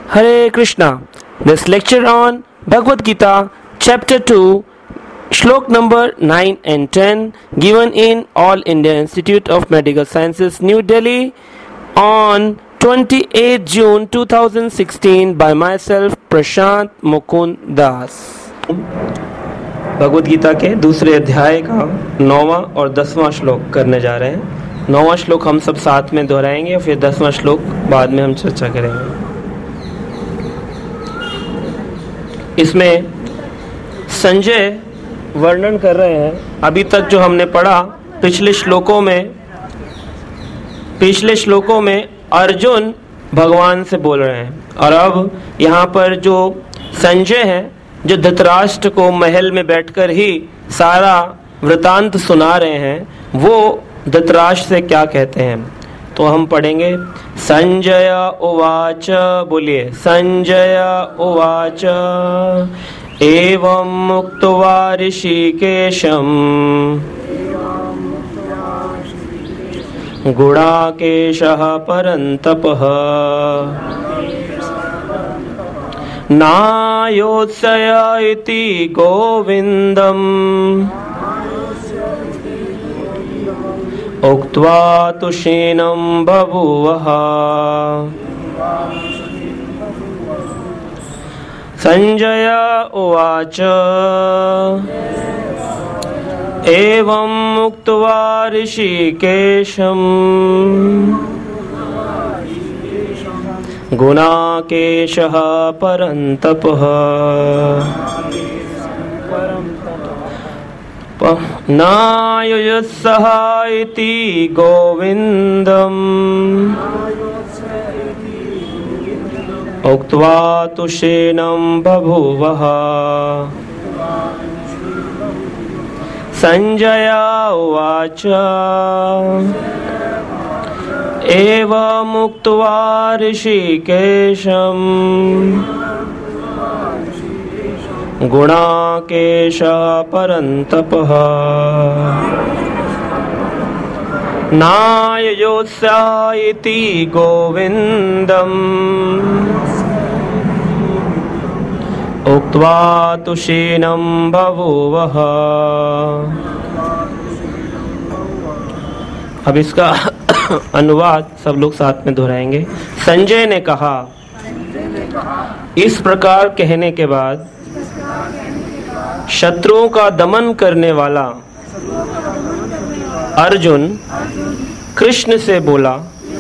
Hare Krishna. This lecture on Bhagavad Gita, Chapter 2, Shlok number 9 and 10, given in All India Institute of Medical Sciences, New Delhi, on 28 June 2016 by myself, Prashant Mukund Das. Bhagavad Gita के दूसरे अध्याय का 9वां और 10वां श्लोक करने जा रहे हैं। 9वां श्लोक हम सब साथ में दोहराएंगे और फिर 10वां श्लोक बाद में हम चर्चा करेंगे। इसमें संजय वर्णन कर रहे हैं अभी तक जो हमने पढ़ा पिछले श्लोकों में अर्जुन भगवान से बोल रहे हैं और अब यहाँ पर जो संजय है जो धृतराष्ट्र को महल में बैठकर ही सारा वृतांत सुना रहे हैं वो धृतराष्ट्र से क्या कहते हैं तो हम पढ़ेंगे। संजय उवाच, बोलिए संजय उवाच, एवं मुक्त्वा ऋषिकेशं गुडाकेशः परन्तपः नायोत्सय इति गोविन्दम् उक्त्वा तुषीणं बभूवः। संजय उवाच, एवं मुक्त्वा ऋषिकेशं गुणाकेशः परन्तपः नायुयुत्सः इति गोविन्दम् उक्त्वा तुषीणं बभूवः। संजय उवाच, एवमुक्त्वा ऋषिकेशं गुणाकेशः परन्तपः नायुयुत्सः इति गोविन्दम् उक्त्वा तुषीणं बभूवः। अब इसका अनुवाद सब लोग साथ में दोहराएंगे। संजय ने कहा, इस प्रकार कहने के बाद शत्रुओं का दमन करने वाला अर्जुन कृष्ण से बोला,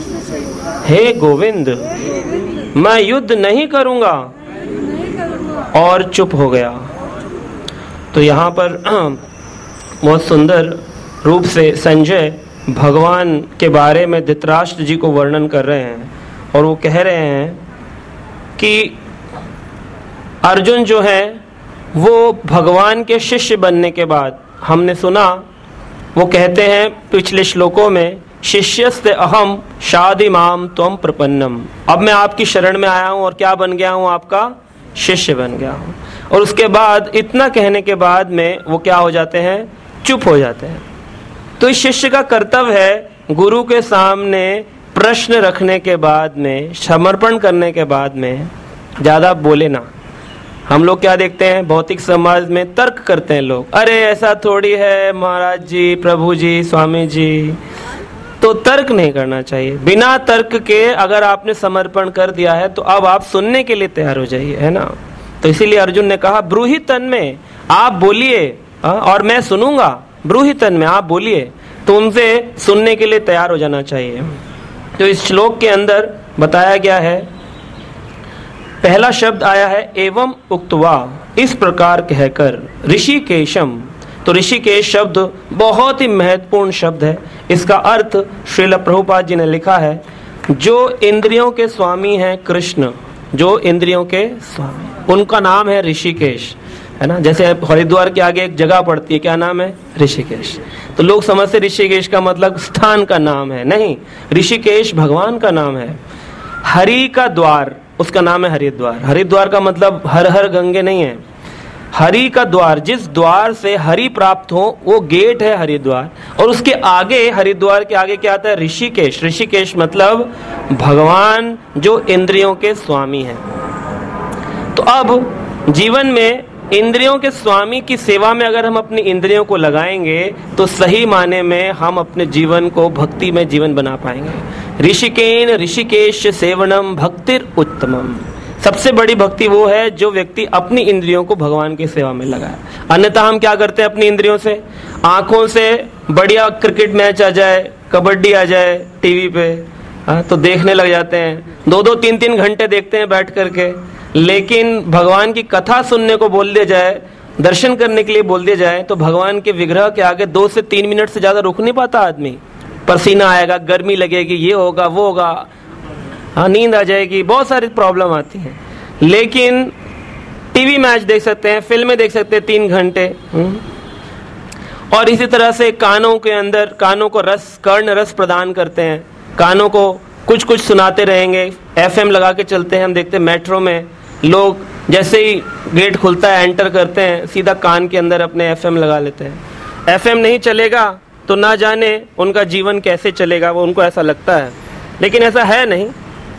हे गोविंद, मैं युद्ध नहीं करूंगा, और चुप हो गया। तो यहाँ पर बहुत सुंदर रूप से संजय भगवान के बारे में धृतराष्ट्र जी को वर्णन कर रहे हैं और वो कह रहे हैं कि अर्जुन जो है वो भगवान के शिष्य बनने के बाद हमने सुना वो कहते हैं पिछले श्लोकों में, शिष्यस्ते अहम शादिमाम त्वं प्रपन्नम, अब मैं आपकी शरण में आया हूँ और क्या बन गया हूँ, आपका शिष्य बन गया हूँ। और उसके बाद इतना कहने के बाद में वो क्या हो जाते हैं, चुप हो जाते हैं। तो इस शिष्य का कर्तव्य है गुरु के सामने प्रश्न रखने के बाद में, समर्पण करने के बाद में ज्यादा बोले ना। हम लोग क्या देखते हैं भौतिक समाज में, तर्क करते हैं लोग, अरे ऐसा थोड़ी है महाराज जी, प्रभु जी, स्वामी जी। तो तर्क नहीं करना चाहिए। बिना तर्क के अगर आपने समर्पण कर दिया है तो अब आप सुनने के लिए तैयार हो जाइए, है ना। तो इसीलिए अर्जुन ने कहा, ब्रूहि तन्मे, आप बोलिए और मैं सुनूंगा। ब्रूहि तन्मे, आप बोलिए, तो उनसे सुनने के लिए तैयार हो जाना चाहिए। तो इस श्लोक के अंदर बताया गया है, पहला शब्द आया है एवं उक्त्वा, इस प्रकार कहकर, ऋषिकेशम। तो ऋषिकेश शब्द बहुत ही महत्वपूर्ण शब्द है। इसका अर्थ श्रील प्रभुपाद जी ने लिखा है, जो इंद्रियों के स्वामी हैं कृष्ण, जो इंद्रियों के स्वामी, उनका नाम है ऋषिकेश, है ना। जैसे हरिद्वार के आगे एक जगह पड़ती है, क्या नाम है, ऋषिकेश। तो लोग समझते ऋषिकेश का मतलब स्थान का नाम है, नहीं, ऋषिकेश भगवान का नाम है। हरि का द्वार, उसका नाम है हरिद्वार। हरिद्वार का मतलब हर हर गंगे नहीं है, हरि का द्वार, जिस द्वार से हरि प्राप्त हो वो गेट है हरिद्वार। और उसके आगे, हरिद्वार के आगे क्या आता है, ऋषिकेश। ऋषिकेश मतलब भगवान जो इंद्रियों के स्वामी हैं। तो अब जीवन में इंद्रियों के स्वामी की सेवा में अगर हम अपनी इंद्रियों को लगाएंगे तो सही माने में हम अपने जीवन को भक्ति में जीवन बना पाएंगे। ऋषिकेन ऋषिकेश सेवनम भक्तिर उत्तमम। सबसे बड़ी भक्ति वो है जो व्यक्ति अपनी इंद्रियों को भगवान की सेवा में लगाए। अन्यथा हम क्या करते हैं अपनी इंद्रियों से, आंखों से बढ़िया क्रिकेट मैच आ जाए, कबड्डी आ जाए टीवी पे, तो देखने लग जाते हैं, 2-2 3-3 घंटे देखते हैं बैठ करके। लेकिन भगवान की कथा सुनने को बोल दिया जाए, दर्शन करने के लिए बोल दिया जाए, तो भगवान के विग्रह के आगे 2 से 3 मिनट से ज्यादा रुक नहीं पाता आदमी। पसीना आएगा, गर्मी लगेगी, ये होगा वो होगा, हाँ नींद आ जाएगी, बहुत सारी प्रॉब्लम आती हैं। लेकिन टीवी मैच देख सकते हैं, फिल्में देख सकते हैं 3 घंटे। और इसी तरह से कानों के अंदर, कानों को रस, कर्ण रस प्रदान करते हैं, कानों को कुछ कुछ सुनाते रहेंगे। एफएम लगा के चलते हैं, हम देखते हैं मेट्रो में लोग जैसे ही गेट खुलता है एंटर करते हैं, सीधा कान के अंदर अपने एफएम लगा लेते हैं। एफएम नहीं चलेगा तो ना जाने उनका जीवन कैसे चलेगा, वो उनको ऐसा लगता है, लेकिन ऐसा है नहीं।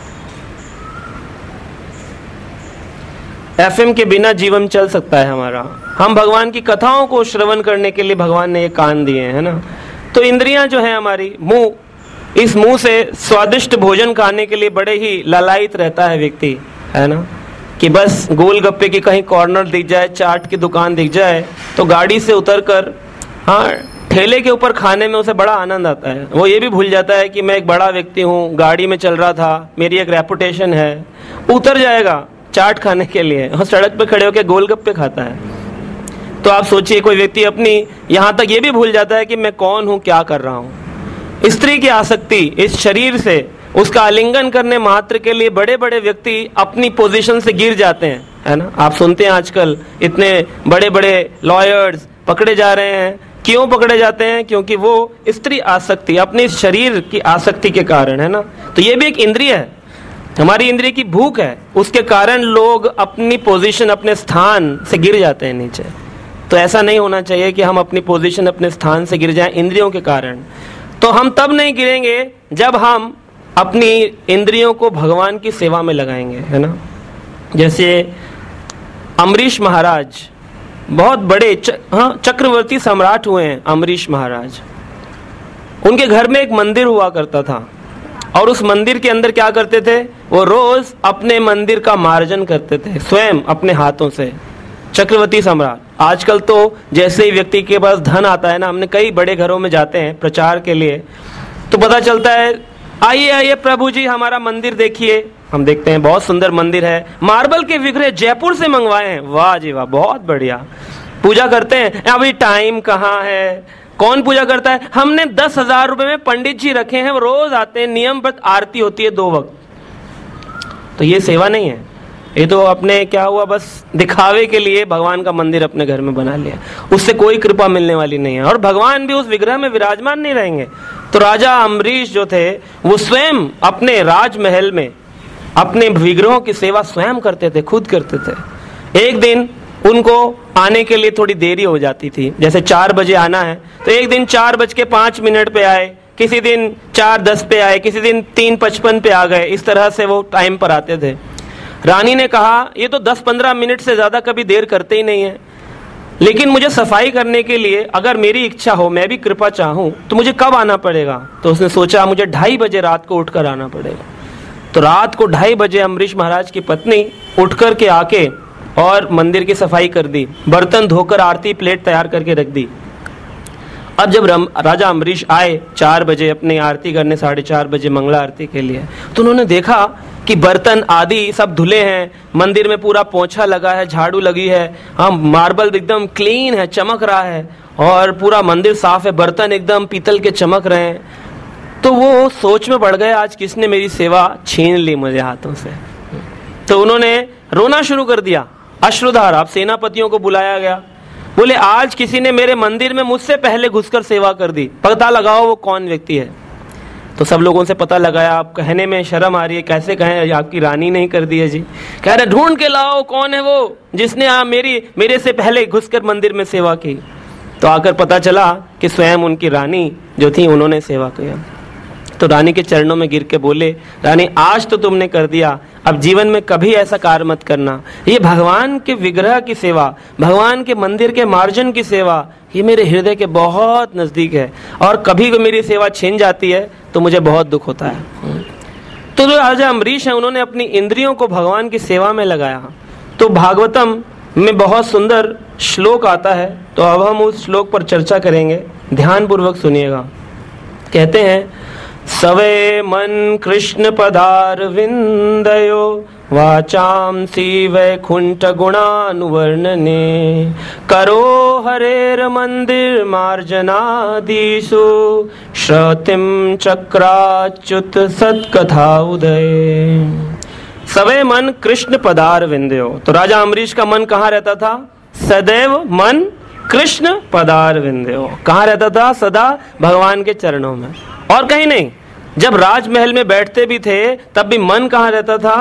एफएम के बिना जीवन चल सकता है हमारा। हम भगवान की कथाओं को श्रवण करने के लिए भगवान ने ये कान दिए हैं ना। तो इंद्रियां जो है हमारी, मुंह, इस मुंह से स्वादिष्ट भोजन खाने के लिए बड़े ही ललायित रहता है व्यक्ति, है ना, कि बस गोलगप्पे की कहीं कॉर्नर दिख जाए, चाट की दुकान दिख जाए तो गाड़ी से उतरकर हाँ ठेले के ऊपर खाने में उसे बड़ा आनंद आता है। वो ये भी भूल जाता है कि मैं एक बड़ा व्यक्ति हूँ, गाड़ी में चल रहा था, मेरी एक रेपुटेशन है, उतर जाएगा चाट खाने के लिए और सड़क पे खड़े होकर गोलगप्पे खाता है। तो आप सोचिए, कोई व्यक्ति अपनी यहाँ तक ये भी भूल जाता है कि मैं कौन हूँ, क्या कर रहा हूँ। स्त्री की आसक्ति इस शरीर से, उसका आलिंगन करने मात्र के लिए बड़े बड़े व्यक्ति अपनी पोजीशन से गिर जाते हैं, है ना। आप सुनते हैं आजकल इतने बड़े बड़े लॉयर्स पकड़े जा रहे हैं। क्यों पकड़े जाते हैं? क्योंकि वो स्त्री आसक्ति, अपने शरीर की आसक्ति के कारण, है ना। तो ये भी एक इंद्रिय है, हमारी इंद्रिय की भूख है, उसके कारण लोग अपनी पोजीशन, अपने स्थान से गिर जाते हैं नीचे। तो ऐसा नहीं होना चाहिए कि हम अपनी पोजीशन, अपने स्थान से गिर जाएं इंद्रियों के कारण। तो हम तब नहीं गिरेंगे जब हम अपनी इंद्रियों को भगवान की सेवा में लगाएंगे, है ना। जैसे अम्बरीश महाराज बहुत बड़े चक्रवर्ती सम्राट हुए हैं। अम्बरीश महाराज, उनके घर में एक मंदिर हुआ करता था और उस मंदिर के अंदर क्या करते थे, वो रोज अपने मंदिर का मार्जन करते थे स्वयं अपने हाथों से। चक्रवर्ती सम्राट। आजकल तो जैसे ही व्यक्ति के पास धन आता है ना, हमने कई बड़े घरों में जाते हैं प्रचार के लिए, तो पता चलता है आइए आइए प्रभु जी हमारा मंदिर देखिए। हम देखते हैं बहुत सुंदर मंदिर है, मार्बल के विग्रह जयपुर से मंगवाए हैं, वाह जी वाह, बहुत बढ़िया। पूजा करते हैं, अभी टाइम कहाँ है, कौन पूजा करता है? हमने 10,000 रुपए में पंडित जी रखे हैं, वो रोज आते हैं, नियमबद्ध आरती होती है 2 वक्त। तो ये सेवा नहीं है, ये तो अपने क्या हुआ, बस दिखावे के लिए भगवान का मंदिर अपने घर में बना लिया, उससे कोई कृपा मिलने वाली नहीं है और भगवान भी उस विग्रह में विराजमान नहीं रहेंगे। तो राजा अम्बरीश जो थे वो स्वयं अपने राजमहल में अपने विग्रहों की सेवा स्वयं करते थे, खुद करते थे। एक दिन उनको आने के लिए थोड़ी देरी हो जाती थी, जैसे 4 बजे आना है तो एक दिन 4:05 पे आए, किसी दिन 4:10 पे आए, किसी दिन 3:55 पे आ गए, इस तरह से वो टाइम पर आते थे। रानी ने कहा ये तो 10-15 मिनट से ज्यादा कभी देर करते ही नहीं है, लेकिन मुझे सफाई करने के लिए अगर मेरी इच्छा हो, मैं भी कृपा चाहूं, तो मुझे कब आना पड़ेगा? तो उसने सोचा मुझे 2:30 बजे रात को उठकर आना पड़ेगा। तो रात को 2:30 बजे अम्बरीश महाराज की पत्नी उठ कर के आके और मंदिर की सफाई कर दी, बर्तन धोकर आरती प्लेट तैयार करके रख दी। अब जब राजा अम्बरीश आए 4 बजे अपनी आरती करने, 4:30 बजे मंगला आरती के लिए, तो उन्होंने देखा कि बर्तन आदि सब धुले हैं, मंदिर में पूरा पोंछा लगा है, झाड़ू लगी है, हाँ मार्बल एकदम क्लीन है, चमक रहा है और पूरा मंदिर साफ है, बर्तन एकदम पीतल के चमक रहे हैं। तो वो सोच में पड़ गए आज किसने मेरी सेवा छीन ली मुझे हाथों से। तो उन्होंने रोना शुरू कर दिया, अश्रुधार। आप सेनापतियों को बुलाया गया, बोले आज किसी ने मेरे मंदिर में मुझसे पहले घुसकर सेवा कर दी, पता लगाओ वो कौन व्यक्ति है। तो सब लोगों से पता लगाया, आप कहने में शर्म आ रही है, कैसे कहें आपकी रानी नहीं कर दी है जी। कह रहे ढूंढ के लाओ कौन है वो जिसने मेरे से पहले घुसकर मंदिर में सेवा की। तो आकर पता चला कि स्वयं उनकी रानी जो थी उन्होंने सेवा किया। तो रानी के चरणों में गिर के बोले, रानी आज तो तुमने कर दिया, अब जीवन में कभी ऐसा कार्य मत करना। ये भगवान के विग्रह की सेवा, भगवान के मंदिर के मार्जन की सेवा, ये मेरे हृदय के बहुत नजदीक है, और कभी भी मेरी सेवा छिन जाती है तो मुझे बहुत दुख होता है। तो जो राजा अम्बरीश हैं, उन्होंने अपनी इंद्रियों को भगवान की सेवा में लगाया। तो भागवतम में बहुत सुंदर श्लोक आता है, तो अब हम उस श्लोक पर चर्चा करेंगे, ध्यान पूर्वक सुनिएगा। कहते हैं, सवे मन कृष्ण पदार विंदयो वाचांसी वैकुंठ गुणानुवर्णने करो हरेर मंदिर मार्जनादिषु श्रुतिम चक्राच्युत सत्कथा उदय। सवे मन कृष्ण पदार विंदयो। तो राजा अम्बरीश का मन कहाँ रहता था? सदैव मन कृष्ण पदार विंदयो। कहाँ रहता था? सदा भगवान के चरणों में, और कहीं नहीं। जब राजमहल में बैठते भी थे तब भी मन कहाँ रहता था?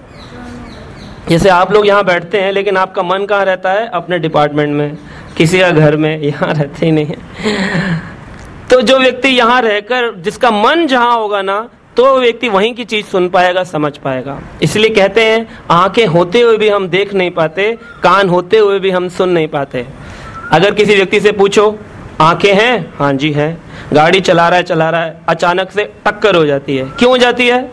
जैसे आप लोग यहाँ बैठते हैं, लेकिन आपका मन कहाँ रहता है? अपने डिपार्टमेंट में, किसी का घर में, यहाँ रहते ही नहीं है। तो जो व्यक्ति यहाँ रहकर, जिसका मन जहाँ होगा ना, तो व्यक्ति वहीं की चीज सुन पाएगा, समझ पाएगा। इसलिए कहते हैं, आंखें होते हुए भी हम देख नहीं पाते, कान होते हुए भी हम सुन नहीं पाते। अगर किसी व्यक्ति से पूछो, आंखें हैं? हाँ जी हैं। गाड़ी चला रहा है, अचानक से टक्कर हो जाती है। क्यों हो जाती है?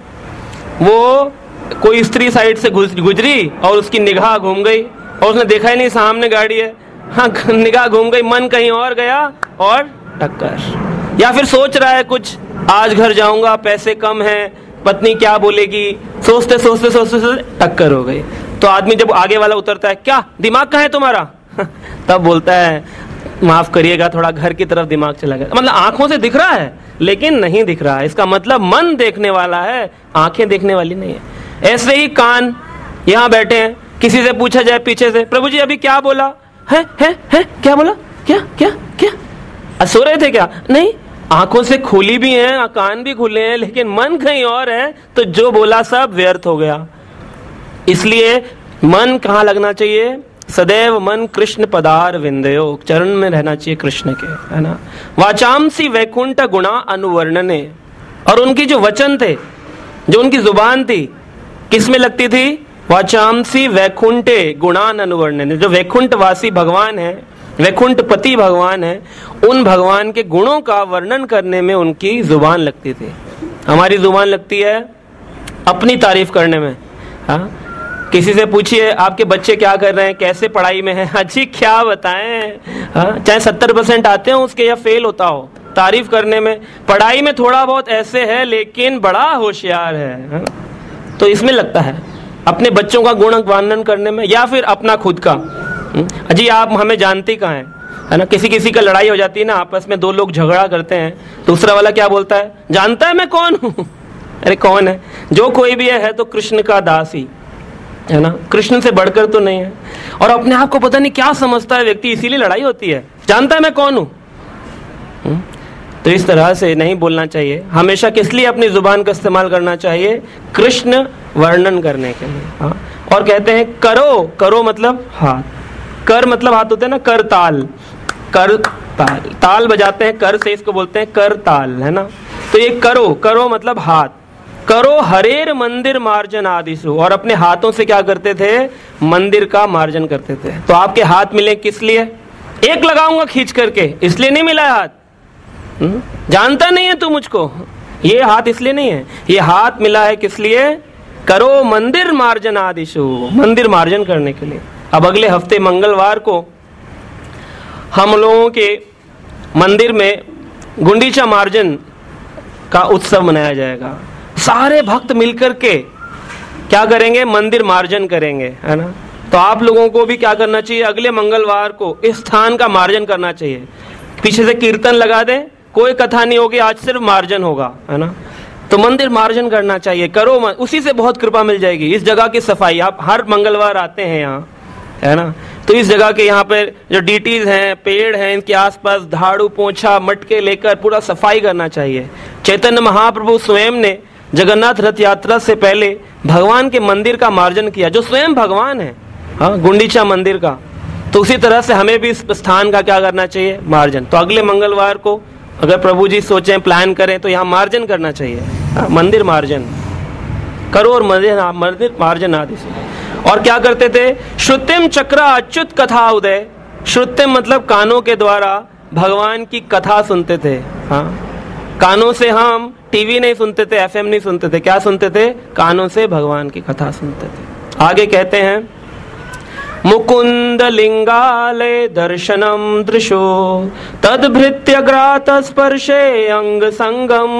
वो कोई स्त्री साइड से गुजरी और उसकी निगाह घूम गई, और उसने देखा ही नहीं सामने गाड़ी है। हाँ, निगाह घूम गई, मन कहीं और गया और टक्कर। या फिर सोच रहा है कुछ, आज घर जाऊंगा, पैसे कम हैं, पत्नी क्या बोलेगी, सोचते सोचते सोचते सोचते टक्कर हो गई। तो आदमी जब आगे वाला उतरता है, क्या दिमाग कहाँ है तुम्हारा? तब बोलता है, माफ करिएगा, थोड़ा घर की तरफ दिमाग चला गया। मतलब आंखों से दिख रहा है लेकिन नहीं दिख रहा है। इसका मतलब मन देखने वाला है, आंखें देखने वाली नहीं है। ऐसे ही कान, यहाँ बैठे हैं, किसी से पूछा जाए पीछे से, प्रभु जी अभी क्या बोला है? क्या बोला? क्या क्या क्या? सो रहे थे क्या? नहीं, आंखों से खुली भी हैं, कान भी खुले हैं, लेकिन मन कहीं और है, तो जो बोला सब व्यर्थ हो गया। इसलिए मन कहाँ लगना चाहिए? सदैव मन कृष्ण पदार विंदयो, चरण में रहना चाहिए कृष्ण के, है ना। वाचामसी वैकुंठ गुणा अनुवर्णने। और उनकी जो वचन थे, जो उनकी जुबान थी, किस में लगती थी? वाचामसी वैकुंठे गुणान अनुवर्णने। जो वैकुंठ वासी भगवान है, वैकुंठ पति भगवान है, उन भगवान के गुणों का वर्णन करने में उनकी जुबान लगती थी। हमारी जुबान लगती है अपनी तारीफ करने में। हाँ, किसी से पूछिए आपके बच्चे क्या कर रहे हैं, कैसे पढ़ाई में है, अच्छी क्या बताएं। हाँ, चाहे 70% आते हो उसके या फेल होता हो, तारीफ करने में, पढ़ाई में थोड़ा बहुत ऐसे है लेकिन बड़ा होशियार है। तो इसमें लगता है अपने बच्चों का गुण वर्णन करने में, या फिर अपना खुद का। अजी आप हमें जानती कहाँ है ना। किसी का लड़ाई हो जाती है ना, आपस में दो लोग झगड़ा करते हैं, दूसरा वाला क्या बोलता है? जानता है मैं कौन हूँ? अरे कौन है? जो कोई भी है तो कृष्ण का दास ही है ना, कृष्ण से बढ़कर तो नहीं है। और अपने आप को पता नहीं क्या समझता है व्यक्ति, इसीलिए लड़ाई होती है। जानता है मैं कौन हूँ? तो इस तरह से नहीं बोलना चाहिए। हमेशा किस लिए अपनी जुबान का इस्तेमाल करना चाहिए? कृष्ण वर्णन करने के लिए। हाँ, और कहते हैं करो, करो मतलब हाथ, कर मतलब हाथ होते हैं ना, कर ताल, कर ताल, ताल बजाते हैं कर से, इसको बोलते हैं कर ताल, है ना। तो ये करो, करो मतलब हाथ, करो हरेर मंदिर मार्जन आदिशु। और अपने हाथों से क्या करते थे? मंदिर का मार्जन करते थे। तो आपके हाथ मिले किस लिए? एक लगाऊंगा खींच करके, इसलिए नहीं मिला है हाथ। जानता नहीं है तू मुझको, ये हाथ इसलिए नहीं है। ये हाथ मिला है किस लिए? करो मंदिर मार्जन आदिशु, मंदिर मार्जन करने के लिए। अब अगले हफ्ते मंगलवार को हम लोगों के मंदिर में गुंडीचा मार्जन का उत्सव मनाया जाएगा। सारे भक्त मिलकर के क्या करेंगे? मंदिर मार्जन करेंगे, है ना। तो आप लोगों को भी क्या करना चाहिए? अगले मंगलवार को इस स्थान का मार्जन करना चाहिए। पीछे से कीर्तन लगा दें, कोई कथा नहीं होगी, आज सिर्फ मार्जन होगा, है ना। तो मंदिर मार्जन करना चाहिए, करो, उसी से बहुत कृपा मिल जाएगी। इस जगह की सफाई, आप हर मंगलवार आते हैं यहाँ, है ना, तो इस जगह के यहाँ पर जो डीटीज हैं, पेड़ हैं, इनके आसपास झाड़ू पोंछा मटके लेकर पूरा सफाई करना चाहिए। चैतन्य महाप्रभु स्वयं ने जगन्नाथ रथ यात्रा से पहले भगवान के मंदिर का मार्जन किया, जो स्वयं भगवान है, हाँ, गुंडीचा मंदिर का। तो उसी तरह से हमें भी इस स्थान का क्या करना चाहिए? मार्जन। तो अगले मंगलवार को अगर प्रभु जी सोचें, प्लान करें तो यहाँ मार्जन करना चाहिए, मंदिर मार्जन, करोड़ मंदिर मार्जन आदि से। और क्या करते थे? श्रुतिम चक्र अच्युत कथा उदय। श्रुतिम मतलब कानों के द्वारा भगवान की कथा सुनते थे। हाँ, कानों से हम टीवी नहीं सुनते थे, एफएम नहीं सुनते थे, क्या सुनते थे? कानों से भगवान की कथा सुनते थे। आगे कहते हैं, मुकुंद लिंगालय दर्शनम दृशो तद्भृत्य ग्रात स्पर्शे अंग संगम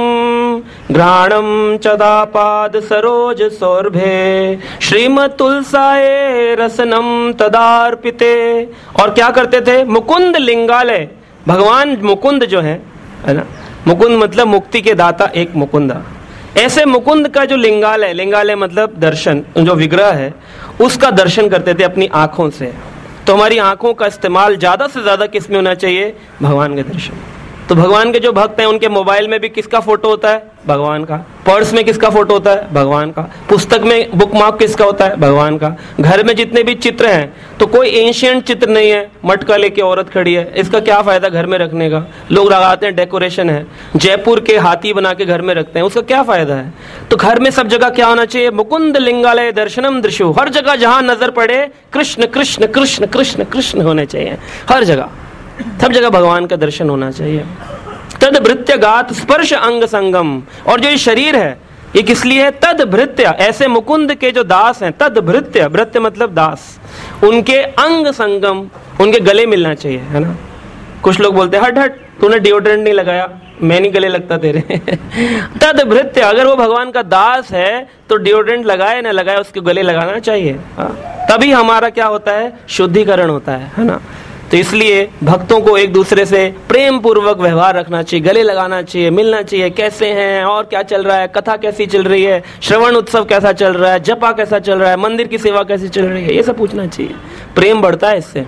घ्राणम चदापाद सरोज सौरभे श्रीमत तुलसाए रसनम तदार्पिते। और क्या करते थे? मुकुंद लिंगालय, भगवान मुकुंद जो है ना, मुकुंद मतलब मुक्ति के दाता, एक मुकुंदा। ऐसे मुकुंद का जो लिंगालय, लिंगालय मतलब दर्शन, जो विग्रह है उसका दर्शन करते थे अपनी आंखों से। तो हमारी आंखों का इस्तेमाल ज्यादा से ज्यादा किस में होना चाहिए? भगवान के दर्शन। तो भगवान के जो भक्त हैं उनके मोबाइल में भी किसका फोटो होता है? भगवान का। पर्स में किसका फोटो होता है? भगवान का। पुस्तक में बुक मार्क किसका होता है? भगवान का। घर में जितने भी चित्र हैं, तो कोई एंशिएंट चित्र नहीं है, मटका लेके औरत खड़ी है, इसका क्या फायदा घर में रखने का? लोग लगाते हैं डेकोरेशन है, जयपुर के हाथी बना के घर में रखते हैं, उसका क्या फायदा है? तो घर में सब जगह क्या होना चाहिए? मुकुंद लिंगालय दर्शनम दृशु। हर जगह जहां नजर पड़े कृष्ण कृष्ण कृष्ण कृष्ण कृष्ण होने चाहिए, हर जगह, सब जगह भगवान का दर्शन होना चाहिए। तद भृत्य गात स्पर्श अंग संगम। और जो ये शरीर है ये किस लिए है? तद भृत्य, ऐसे मुकुंद के जो दास हैं, तद भृत्य, भृत्य मतलब दास, उनके अंग संगम, उनके गले मिलना चाहिए, है ना। कुछ लोग बोलते हैं, हट हट तूने डिओड्रेंट नहीं लगाया, मैं नहीं गले लगता तेरे। तद भृत्य, अगर वो भगवान का दास है तो डिओड्रेंट लगाए ना लगाए, उसके गले लगाना चाहिए। तभी हमारा क्या होता है? शुद्धिकरण होता है ना। तो इसलिए भक्तों को एक दूसरे से प्रेम पूर्वक व्यवहार रखना चाहिए, गले लगाना चाहिए, मिलना चाहिए, कैसे हैं और क्या चल रहा है, कथा कैसी चल रही है, श्रवण उत्सव कैसा चल रहा है, जपा कैसा चल रहा है, मंदिर की सेवा कैसी चल रही है, ये सब पूछना चाहिए। प्रेम बढ़ता है इससे।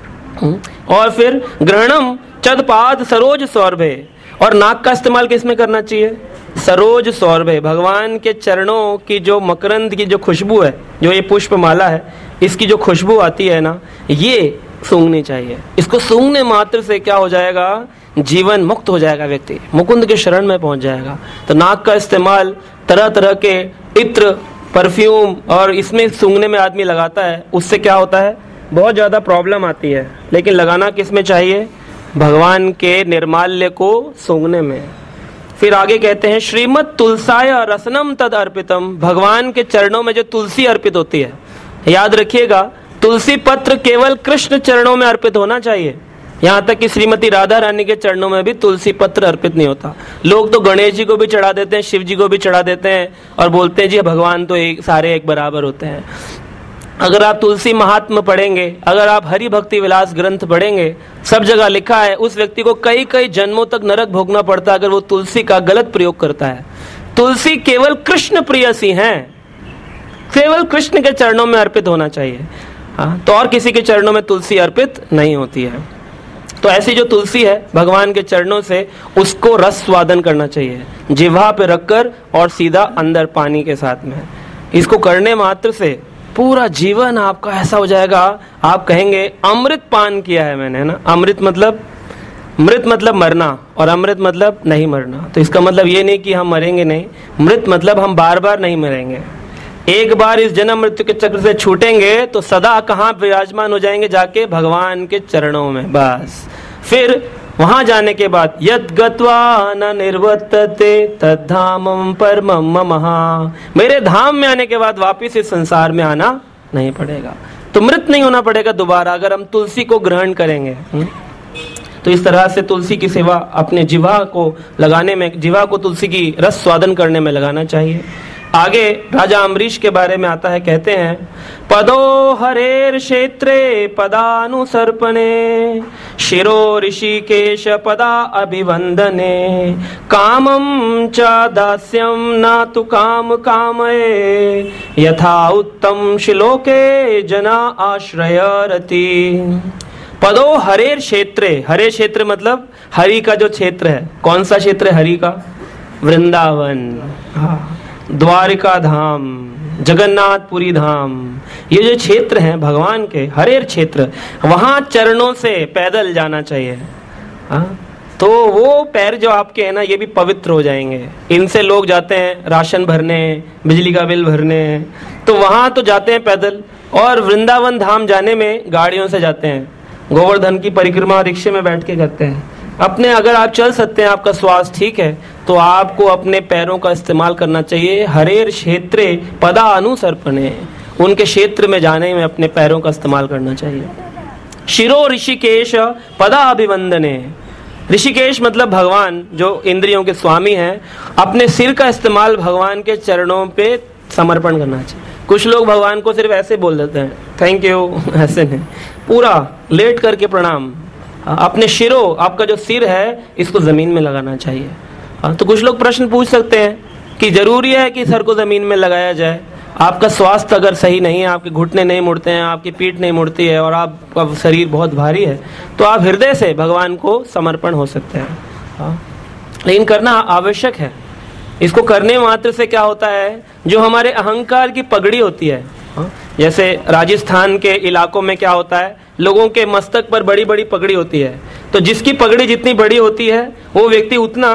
और फिर ग्रहणम चदपाद सरोज सौरभे। और नाक का इस्तेमाल किसमें करना चाहिए? सरोज सौरभे, भगवान के चरणों की जो मकरंद की जो खुशबू है, जो ये पुष्प माला है, इसकी जो खुशबू आती है ना, ये सूंघनी चाहिए। इसको सूंघने मात्र से क्या हो जाएगा? जीवन मुक्त हो जाएगा, व्यक्ति मुकुंद के शरण में पहुंच जाएगा। तो नाक का इस्तेमाल तरह तरह के इत्र, परफ्यूम और इसमें सूंघने में आदमी लगाता है, उससे क्या होता है? बहुत ज्यादा प्रॉब्लम आती है। लेकिन लगाना किस में चाहिए? भगवान के निर्माल्य को सूंघने में। फिर आगे कहते हैं, श्रीमत तुलसाय रसनम तद अर्पितम। भगवान के चरणों में जो तुलसी अर्पित होती है, याद रखिएगा, तुलसी पत्र केवल कृष्ण चरणों में अर्पित होना चाहिए। यहाँ तक कि श्रीमती राधा रानी के चरणों में भी तुलसी पत्र अर्पित नहीं होता। लोग तो गणेश जी को भी चढ़ा देते हैं, शिव जी को भी चढ़ा देते हैं और बोलते हैं जी भगवान तो एक सारे एक बराबर होते हैं। अगर आप तुलसी महात्म पढ़ेंगे, अगर आप हरि भक्ति विलास ग्रंथ पढ़ेंगे, सब जगह लिखा है उस व्यक्ति को कई कई जन्मों तक नरक भोगना पड़ता है अगर वो तुलसी का गलत प्रयोग करता है। तुलसी केवल कृष्ण प्रियसी हैं, केवल कृष्ण के चरणों में अर्पित होना चाहिए। तो और किसी के चरणों में तुलसी अर्पित नहीं होती है। तो ऐसी जो तुलसी है भगवान के चरणों से, उसको रस स्वादन करना चाहिए, जिह्वा पे रखकर और सीधा अंदर पानी के साथ में। इसको करने मात्र से पूरा जीवन आपका ऐसा हो जाएगा, आप कहेंगे अमृत पान किया है मैंने, है ना। अमृत मतलब, मृत मतलब मरना और अमृत मतलब नहीं मरना। तो इसका मतलब ये नहीं कि हम मरेंगे नहीं, मृत मतलब हम बार बार नहीं मरेंगे। एक बार इस जन्म मृत्यु के चक्र से छूटेंगे तो सदा कहाँ विराजमान हो जाएंगे? जाके भगवान के चरणों में, बस। फिर वहां जाने के बाद यद गत्वा न निर्वर्तते तद्धामं परमं ममः, मेरे धाम में आने के बाद वापिस इस संसार में आना नहीं पड़ेगा। तो मृत नहीं होना पड़ेगा दोबारा, अगर हम तुलसी को ग्रहण करेंगे। तो इस तरह से तुलसी की सेवा अपने जिह्वा को लगाने में, जिह्वा को तुलसी की रस स्वादन करने में लगाना चाहिए। आगे राजा अम्बरीश के बारे में आता है, कहते हैं, पदो हरेर क्षेत्रे पदानुसर्पणे शिरो ऋषिकेश पदा अभिवंदने कामं च दास्यं न तु काम कामये यथा उत्तम श्लोके जना आश्रयरति। पदो हरेर क्षेत्रे, हरे क्षेत्र मतलब हरि का जो क्षेत्र है। कौन सा क्षेत्र है हरि का? वृंदावन, द्वारिका धाम, जगन्नाथपुरी धाम, ये जो क्षेत्र हैं भगवान के, हरेर क्षेत्र, वहां चरणों से पैदल जाना चाहिए। तो वो पैर जो आपके हैं ना, ये भी पवित्र हो जाएंगे। इनसे लोग जाते हैं राशन भरने, बिजली का बिल भरने, तो वहां तो जाते हैं पैदल, और वृंदावन धाम जाने में गाड़ियों से जाते हैं। गोवर्धन की परिक्रमा रिक्शे में बैठ के करते हैं। अपने अगर आप चल सकते हैं, आपका स्वास्थ्य ठीक है, तो आपको अपने पैरों का इस्तेमाल करना चाहिए। हरेर क्षेत्रे पदा अनुसर्पणे, उनके क्षेत्र में जाने में अपने पैरों का इस्तेमाल करना चाहिए। शिरो ऋषिकेश पदा अभिवंदने, ऋषिकेश मतलब भगवान जो इंद्रियों के स्वामी हैं, अपने सिर का इस्तेमाल भगवान के चरणों पे समर्पण करना चाहिए। कुछ लोग भगवान को सिर्फ ऐसे बोल देते हैं, थैंक यू, ऐसे नहीं, पूरा लेट करके प्रणाम। अपने शिरो, आपका जो सिर है, इसको जमीन में लगाना चाहिए। तो कुछ लोग प्रश्न पूछ सकते हैं कि जरूरी है कि सर को जमीन में लगाया जाए? आपका स्वास्थ्य अगर सही नहीं है, आपके घुटने नहीं मुड़ते हैं, आपकी पीठ नहीं मुड़ती है, और आपका शरीर बहुत भारी है, तो आप हृदय से भगवान को समर्पण हो सकते हैं। लेकिन करना आवश्यक है। इसको करने मात्र से क्या होता है, जो हमारे अहंकार की पगड़ी होती है, जैसे राजस्थान के इलाकों में क्या होता है, लोगों के मस्तक पर बड़ी बड़ी पगड़ी होती है, तो जिसकी पगड़ी जितनी बड़ी होती है वो व्यक्ति उतना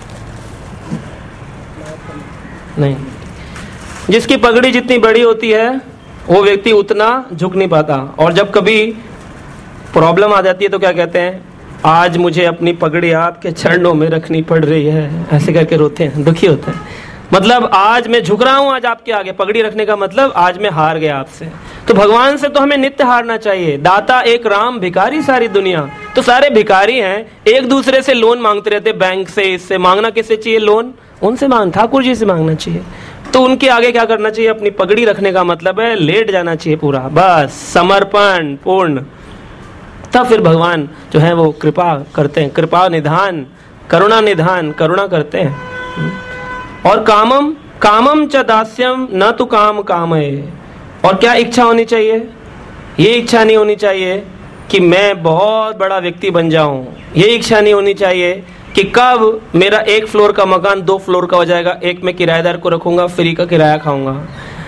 नहीं, जिसकी पगड़ी जितनी बड़ी होती है वो व्यक्ति उतना झुक नहीं पाता। और जब कभी प्रॉब्लम आ जाती है तो क्या कहते हैं, आज मुझे अपनी पगड़ी आपके चरणों में रखनी पड़ रही है, ऐसे करके रोते हैं, दुखी होते हैं। मतलब आज मैं झुक रहा हूं, आज आपके आगे पगड़ी रखने का मतलब आज मैं हार गया आपसे। तो भगवान से तो हमें नित्य हारना चाहिए। दाता एक राम, भिखारी सारी दुनिया, तो सारे भिखारी हैं, एक दूसरे से लोन मांगते रहते, बैंक से, इससे मांगना किससे चाहिए लोन? उनसे मांग, ठाकुर जी से मांगना चाहिए। तो उनके आगे क्या करना चाहिए, अपनी पगड़ी रखने का मतलब है लेट जाना चाहिए पूरा, बस समर्पण पूर्ण। तब फिर भगवान जो है वो कृपा करते हैं, कृपा निधान, करुणा निधान, करुणा करते हैं। और कामम कामम च दास्यम न तो काम कामये, और क्या इच्छा होनी चाहिए, ये इच्छा नहीं होनी चाहिए कि मैं बहुत बड़ा व्यक्ति बन जाऊं, ये इच्छा नहीं होनी चाहिए कि कब मेरा 1 फ्लोर का मकान 2 फ्लोर का हो जाएगा, एक में किराएदार को रखूंगा, फ्री का किराया खाऊंगा।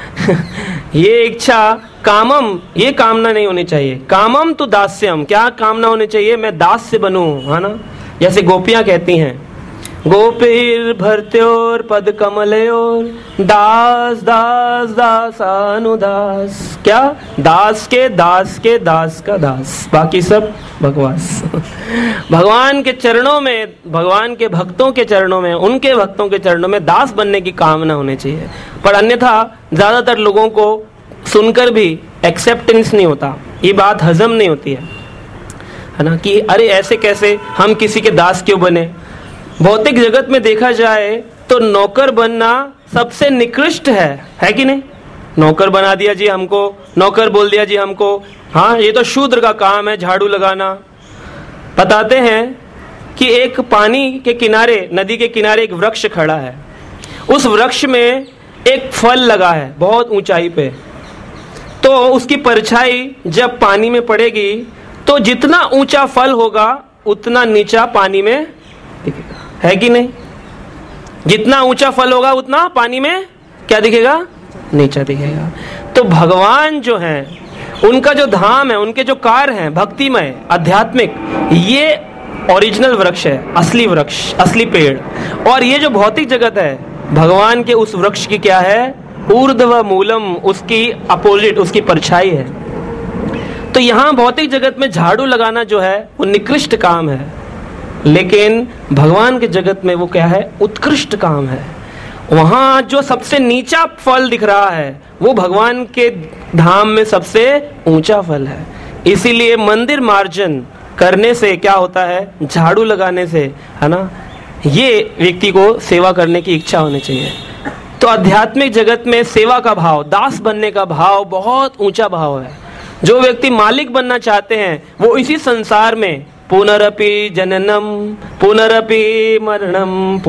ये इच्छा, कामम, ये कामना नहीं होनी चाहिए। कामम तो दास्यम, क्या कामना होनी चाहिए, मैं दास से बनूं, है ना। जैसे गोपियां कहती हैं, गोपीर भर्त्योर पद कमलयोर दास दास दासानुदास, क्या दास के दास का दास, बाकी सब बकवास। भगवान के चरणों में, भगवान के भक्तों के चरणों में, उनके भक्तों के चरणों में दास बनने की कामना होनी चाहिए। पर अन्यथा ज्यादातर लोगों को सुनकर भी एक्सेप्टेंस नहीं होता, ये बात हजम नहीं होती है ना, कि अरे ऐसे कैसे, हम किसी के दास क्यों बने। भौतिक जगत में देखा जाए तो नौकर बनना सबसे निकृष्ट है कि नहीं। नौकर बना दिया जी हमको, नौकर बोल दिया जी हमको, हाँ ये तो शूद्र का काम है झाड़ू लगाना। बताते हैं कि एक पानी के किनारे, नदी के किनारे एक वृक्ष खड़ा है, उस वृक्ष में एक फल लगा है बहुत ऊंचाई पे, तो उसकी परछाई जब पानी में पड़ेगी तो जितना ऊंचा फल होगा उतना नीचा पानी में दिखेगा, है कि नहीं। जितना ऊंचा फल होगा उतना पानी में क्या दिखेगा, नीचा दिखेगा। तो भगवान जो है, उनका जो धाम है, उनके जो कार्य हैं भक्तिमय आध्यात्मिक, ये ओरिजिनल वृक्ष है, असली वृक्ष, असली पेड़। और ये जो भौतिक जगत है, भगवान के उस वृक्ष की क्या है, ऊर्ध्व मूलम, उसकी अपोजिट, उसकी परछाई है। तो यहाँ भौतिक जगत में झाड़ू लगाना जो है वो निकृष्ट काम है, लेकिन भगवान के जगत में वो क्या है, उत्कृष्ट काम है। वहां जो सबसे नीचा फल दिख रहा है वो भगवान के धाम में सबसे ऊंचा फल है। इसीलिए मंदिर मार्जन करने से क्या होता है, झाड़ू लगाने से, है ना, ये व्यक्ति को सेवा करने की इच्छा होनी चाहिए। तो आध्यात्मिक जगत में सेवा का भाव, दास बनने का भाव बहुत ऊंचा भाव है। जो व्यक्ति मालिक बनना चाहते हैं वो इसी संसार में पुनरपि जननम पुनरपि मरणम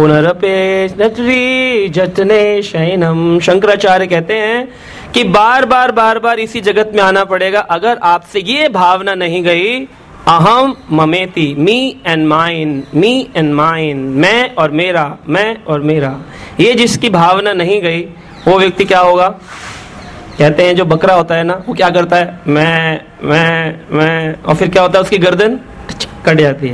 पुनरपि जतने शयनम, शंकराचार्य कहते हैं कि बार बार इसी जगत में आना पड़ेगा। अगर आपसे ये भावना नहीं गई, अहम ममेति, me and mine, me and mine, मैं और मेरा, मैं और मेरा, ये जिसकी भावना नहीं गई वो व्यक्ति क्या होगा, कहते हैं जो बकरा होता है ना, वो क्या करता है, मैं, और फिर क्या होता है, उसकी गर्दन कट जाती है।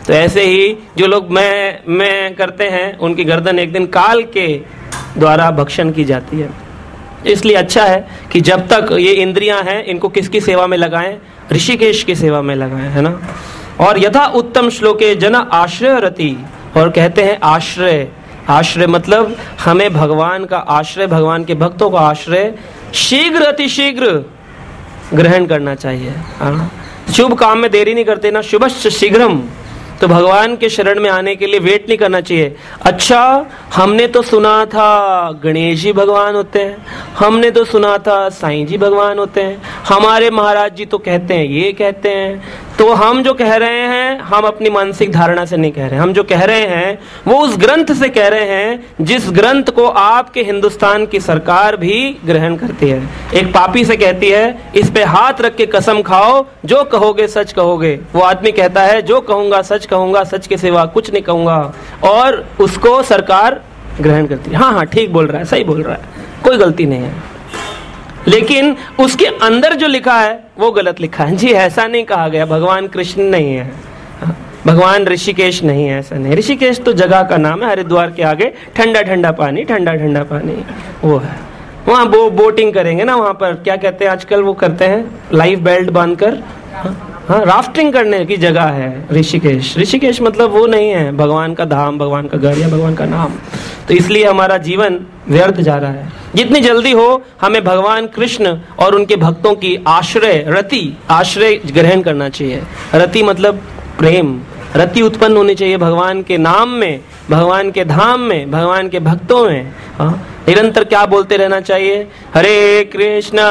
तो ऐसे ही जो लोग मैं करते हैं, उनकी गर्दन एक दिन काल के द्वारा भक्षण की जाती है। इसलिए अच्छा है कि जब तक ये इंद्रियां हैं, इनको किसकी सेवा में लगाएं? ऋषिकेश की सेवा में लगाएं, है ना। और यथा उत्तम श्लोके जन आश्रय रति, और कहते हैं आश्रय, आश्रय मतलब हमें भगवान का आश्रय, भगवान के भक्तों का आश्रय शीघ्र अतिशीघ्र ग्रहण करना चाहिए। शुभ काम में देरी नहीं करते ना, शुभश्च शीघ्रम। तो भगवान के शरण में आने के लिए वेट नहीं करना चाहिए। अच्छा, हमने तो सुना था गणेश जी भगवान होते हैं, हमने तो सुना था साईं जी भगवान होते हैं, हमारे महाराज जी तो कहते हैं, ये कहते हैं। तो हम जो कह रहे हैं, हम अपनी मानसिक धारणा से नहीं कह रहे, हम जो कह रहे हैं वो उस ग्रंथ से कह रहे हैं जिस ग्रंथ को आपके हिंदुस्तान की सरकार भी ग्रहण करती है। एक पापी से कहती है इस पे हाथ रख के कसम खाओ, जो कहोगे सच कहोगे। वो आदमी कहता है जो कहूंगा सच कहूंगा, सच के सिवा कुछ नहीं कहूंगा, और उसको सरकार ग्रहण करती है। हाँ हाँ ठीक बोल रहा है, सही बोल रहा है, कोई गलती नहीं है। लेकिन उसके अंदर जो लिखा है वो गलत लिखा है। जी ऐसा नहीं कहा गया, भगवान कृष्ण नहीं है, भगवान ऋषिकेश नहीं है, ऐसा नहीं। ऋषिकेश तो जगह का नाम है, हरिद्वार के आगे ठंडा ठंडा पानी, ठंडा ठंडा पानी वो है। वहाँ बोटिंग करेंगे ना, वहाँ पर क्या कहते हैं आजकल वो करते हैं, लाइफ बेल्ट बांधकर, हाँ राफ्टिंग करने की जगह है ऋषिकेश। ऋषिकेश मतलब वो नहीं है भगवान का धाम, भगवान का घर या भगवान का नाम। तो इसलिए हमारा जीवन व्यर्थ जा रहा है। जितनी जल्दी हो हमें भगवान कृष्ण और उनके भक्तों की आश्रय रति, आश्रय ग्रहण करना चाहिए। रति मतलब प्रेम, रति उत्पन्न होनी चाहिए भगवान के नाम में, भगवान के धाम में, भगवान के भक्तों में। निरंतर क्या बोलते रहना चाहिए? हरे कृष्णा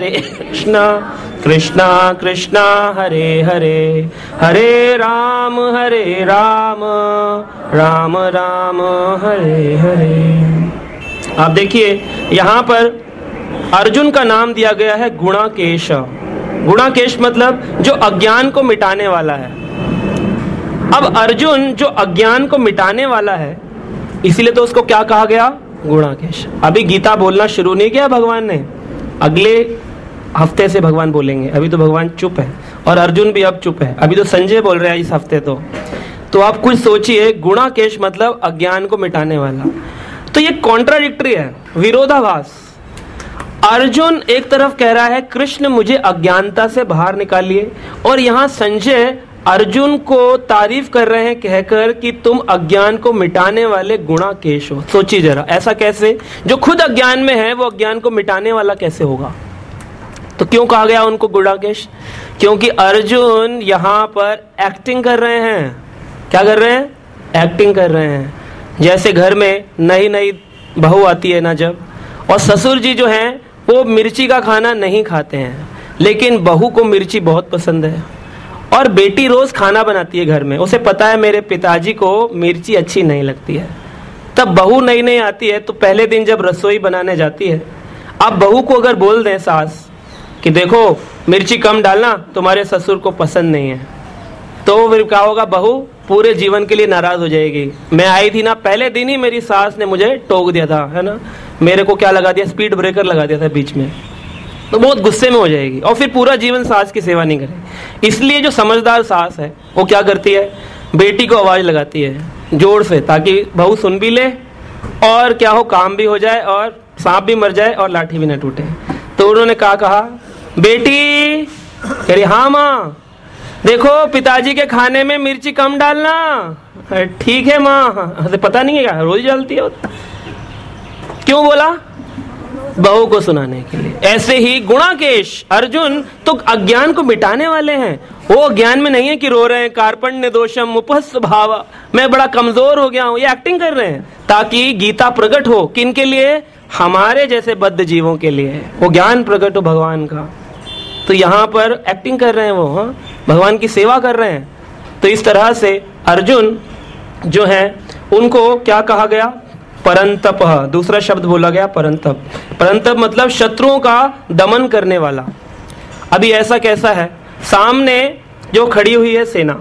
कृष्णा कृष्णा हरे हरे, हरे राम राम राम हरे हरे। आप देखिए यहाँ पर अर्जुन का नाम दिया गया है गुणाकेश। गुणाकेश मतलब जो अज्ञान को मिटाने वाला है। अब अर्जुन जो अज्ञान को मिटाने वाला है, इसीलिए तो उसको क्या कहा गया? गुणाकेश। अभी गीता बोलना शुरू नहीं किया भगवान ने, अगले हफ्ते से भगवान बोलेंगे। अभी तो भगवान चुप है और अर्जुन भी अब चुप है, अभी तो संजय बोल रहे हैं इस हफ्ते। तो आप कुछ सोचिए, गुणाकेश मतलब अज्ञान को मिटाने वाला। तो ये कॉन्ट्राडिक्टरी है, विरोधाभास। अर्जुन एक तरफ कह रहा है कृष्ण मुझे अज्ञानता से बाहर निकालिए, और यहाँ संजय अर्जुन को तारीफ कर रहे हैं कहकर कि तुम अज्ञान को मिटाने वाले गुणाकेश हो। सोचिए जरा, ऐसा कैसे? जो खुद अज्ञान में है वो अज्ञान को मिटाने वाला कैसे होगा? तो क्यों कहा गया उनको गुणाकेश? क्योंकि अर्जुन यहाँ पर एक्टिंग कर रहे हैं। क्या कर रहे हैं? एक्टिंग कर रहे हैं। जैसे घर में नई नई बहू आती है ना जब, और ससुर जी जो हैं वो मिर्ची का खाना नहीं खाते हैं, लेकिन बहू को मिर्ची बहुत पसंद है, और बेटी रोज खाना बनाती है घर में, उसे पता है मेरे पिताजी को मिर्ची अच्छी नहीं लगती है। तब बहू नई नई आती है तो पहले दिन जब रसोई बनाने जाती है, अब बहू को अगर बोल दें सास कि देखो मिर्ची कम डालना, तुम्हारे ससुर को पसंद नहीं है, तो फिर क्या होगा? बहू पूरे जीवन के लिए नाराज हो जाएगी। मैं आई थी ना, पहले दिन ही मेरी सास ने मुझे टोक दिया था, है ना, मेरे को क्या लगा दिया? स्पीड ब्रेकर लगा दिया था बीच में। तो बहुत गुस्से में हो जाएगी और फिर पूरा जीवन सास की सेवा नहीं करेगी। इसलिए जो समझदार सास है वो क्या करती है? बेटी को आवाज लगाती है जोर से, ताकि बहू सुन भी ले और क्या हो, काम भी हो जाए और सांप भी मर जाए और लाठी भी न टूटे। तो उन्होंने कहा बेटी, कह रही हाँ माँ, देखो पिताजी के खाने में मिर्ची कम डालना। ठीक है माँ, पता नहीं है क्या रोज डालती है? क्यों बोला? बहू को सुनाने के लिए। ऐसे ही गुणाकेश अर्जुन तो अज्ञान को मिटाने वाले हैं। वो अज्ञान में नहीं है कि रो रहे हैं कार्पण्य दोषम उपस्थ भाव, मैं बड़ा कमजोर हो गया हूं, ये एक्टिंग कर रहे हैं ताकि गीता प्रकट हो। किनके लिए? हमारे जैसे बद्ध जीवों के लिए, वो ज्ञान प्रकट हो भगवान का। तो यहाँ पर एक्टिंग कर रहे हैं वो, हाँ, भगवान की सेवा कर रहे हैं। तो इस तरह से अर्जुन जो है उनको क्या कहा गया? परंतप। दूसरा शब्द बोला गया परंतप। परंतप मतलब शत्रुओं का दमन करने वाला। अभी ऐसा कैसा है, सामने जो खड़ी हुई है सेना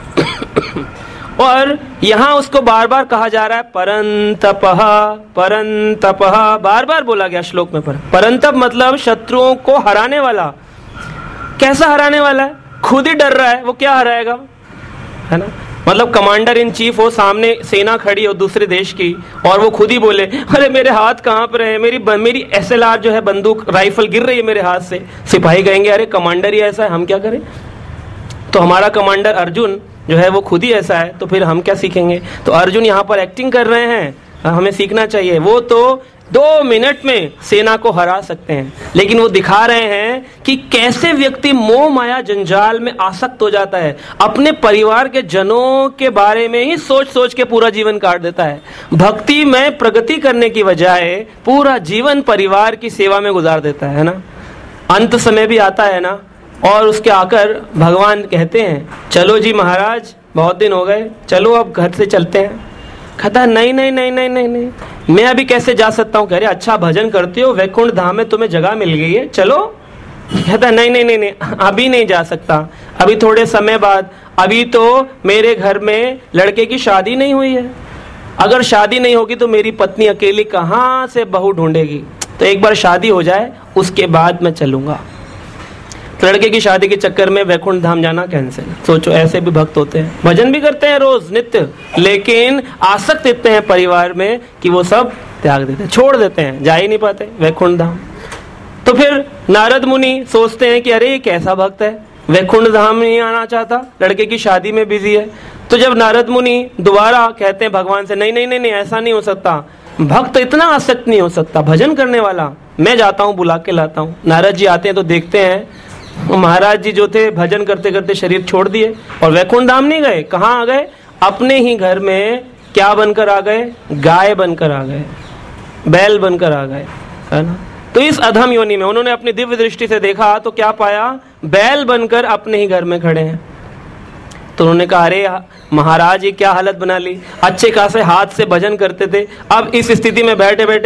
और यहाँ उसको बार बार कहा जा रहा है परंतपः परंतपः, बार बार बोला गया श्लोक में। परंतप मतलब शत्रुओं को हराने वाला। कैसा हराने वाला है? खुद ही डर रहा है, वो क्या हराएगा, है ना। मतलब कमांडर इन चीफ हो, सामने सेना खड़ी हो दूसरे देश की, और वो खुद ही बोले अरे मेरे हाथ कहाँ पर है, मेरी SLR जो है बंदूक राइफल गिर रही है मेरे हाथ से। सिपाही कहेंगे अरे कमांडर ही ऐसा है, हम क्या करें। तो हमारा कमांडर अर्जुन जो है वो खुद ही ऐसा है, तो फिर हम क्या सीखेंगे। तो अर्जुन यहाँ पर एक्टिंग कर रहे हैं, हमें सीखना चाहिए। वो तो 2 मिनट में सेना को हरा सकते हैं, लेकिन वो दिखा रहे हैं कि कैसे व्यक्ति मोह माया जंजाल में आसक्त हो जाता है, अपने परिवार के जनों के बारे में ही सोच सोच के पूरा जीवन काट देता है। भक्ति में प्रगति करने की बजाय पूरा जीवन परिवार की सेवा में गुजार देता है ना। अंत समय भी आता है ना, और उसके आकर भगवान कहते हैं चलो जी महाराज बहुत दिन हो गए, चलो अब घर से चलते हैं। कहता नहीं नहीं नहीं नहीं नहीं नहीं, मैं अभी कैसे जा सकता हूँ। कह रहे अच्छा भजन करते हो, वैकुंठ धाम में तुम्हें जगह मिल गई है, चलो। कहता नहीं नहीं नहीं नहीं, अभी नहीं जा सकता, अभी थोड़े समय बाद, अभी तो मेरे घर में लड़के की शादी नहीं हुई है। अगर शादी नहीं होगी तो मेरी पत्नी अकेली कहाँ से बहू ढूंढेगी, तो एक बार शादी हो जाए उसके बाद मैं चलूंगा। लड़के की शादी के चक्कर में वैकुंठ धाम जाना कैंसिल। सोचो ऐसे भी भक्त होते हैं, भजन भी करते हैं रोज नित्य, लेकिन आसक्त इतने हैं परिवार में कि वो सब त्याग देते हैं, छोड़ देते हैं, जा ही नहीं पाते वैकुंठ धाम। तो फिर नारद मुनि सोचते हैं कि अरे ये कैसा भक्त है, वैकुंठ धाम नहीं आना चाहता, लड़के की शादी में बिजी है। तो जब नारद मुनि दोबारा कहते हैं भगवान से नहीं नहीं नहीं नहीं ऐसा नहीं हो सकता, भक्त इतना आसक्त नहीं हो सकता, भजन करने वाला, मैं जाता हूँ बुला के लाता हूँ। नारद जी आते हैं तो देखते हैं महाराज जी जो थे भजन करते करते शरीर छोड़ दिए और वैकुंठ धाम नहीं गए। कहाँ आ गए, अपने ही घर में क्या बनकर आ गए, गाय बनकर आ गए, बैल बनकर आ गए, है ना। तो इस अधम योनि में उन्होंने अपनी दिव्य दृष्टि से देखा तो क्या पाया, बैल बनकर अपने ही घर में खड़े हैं। तो उन्होंने कहा अरे महाराज ये क्या हालत बना ली, अच्छे खासे हाथ से भजन करते थे, अब इस स्थिति में बैठे बैठे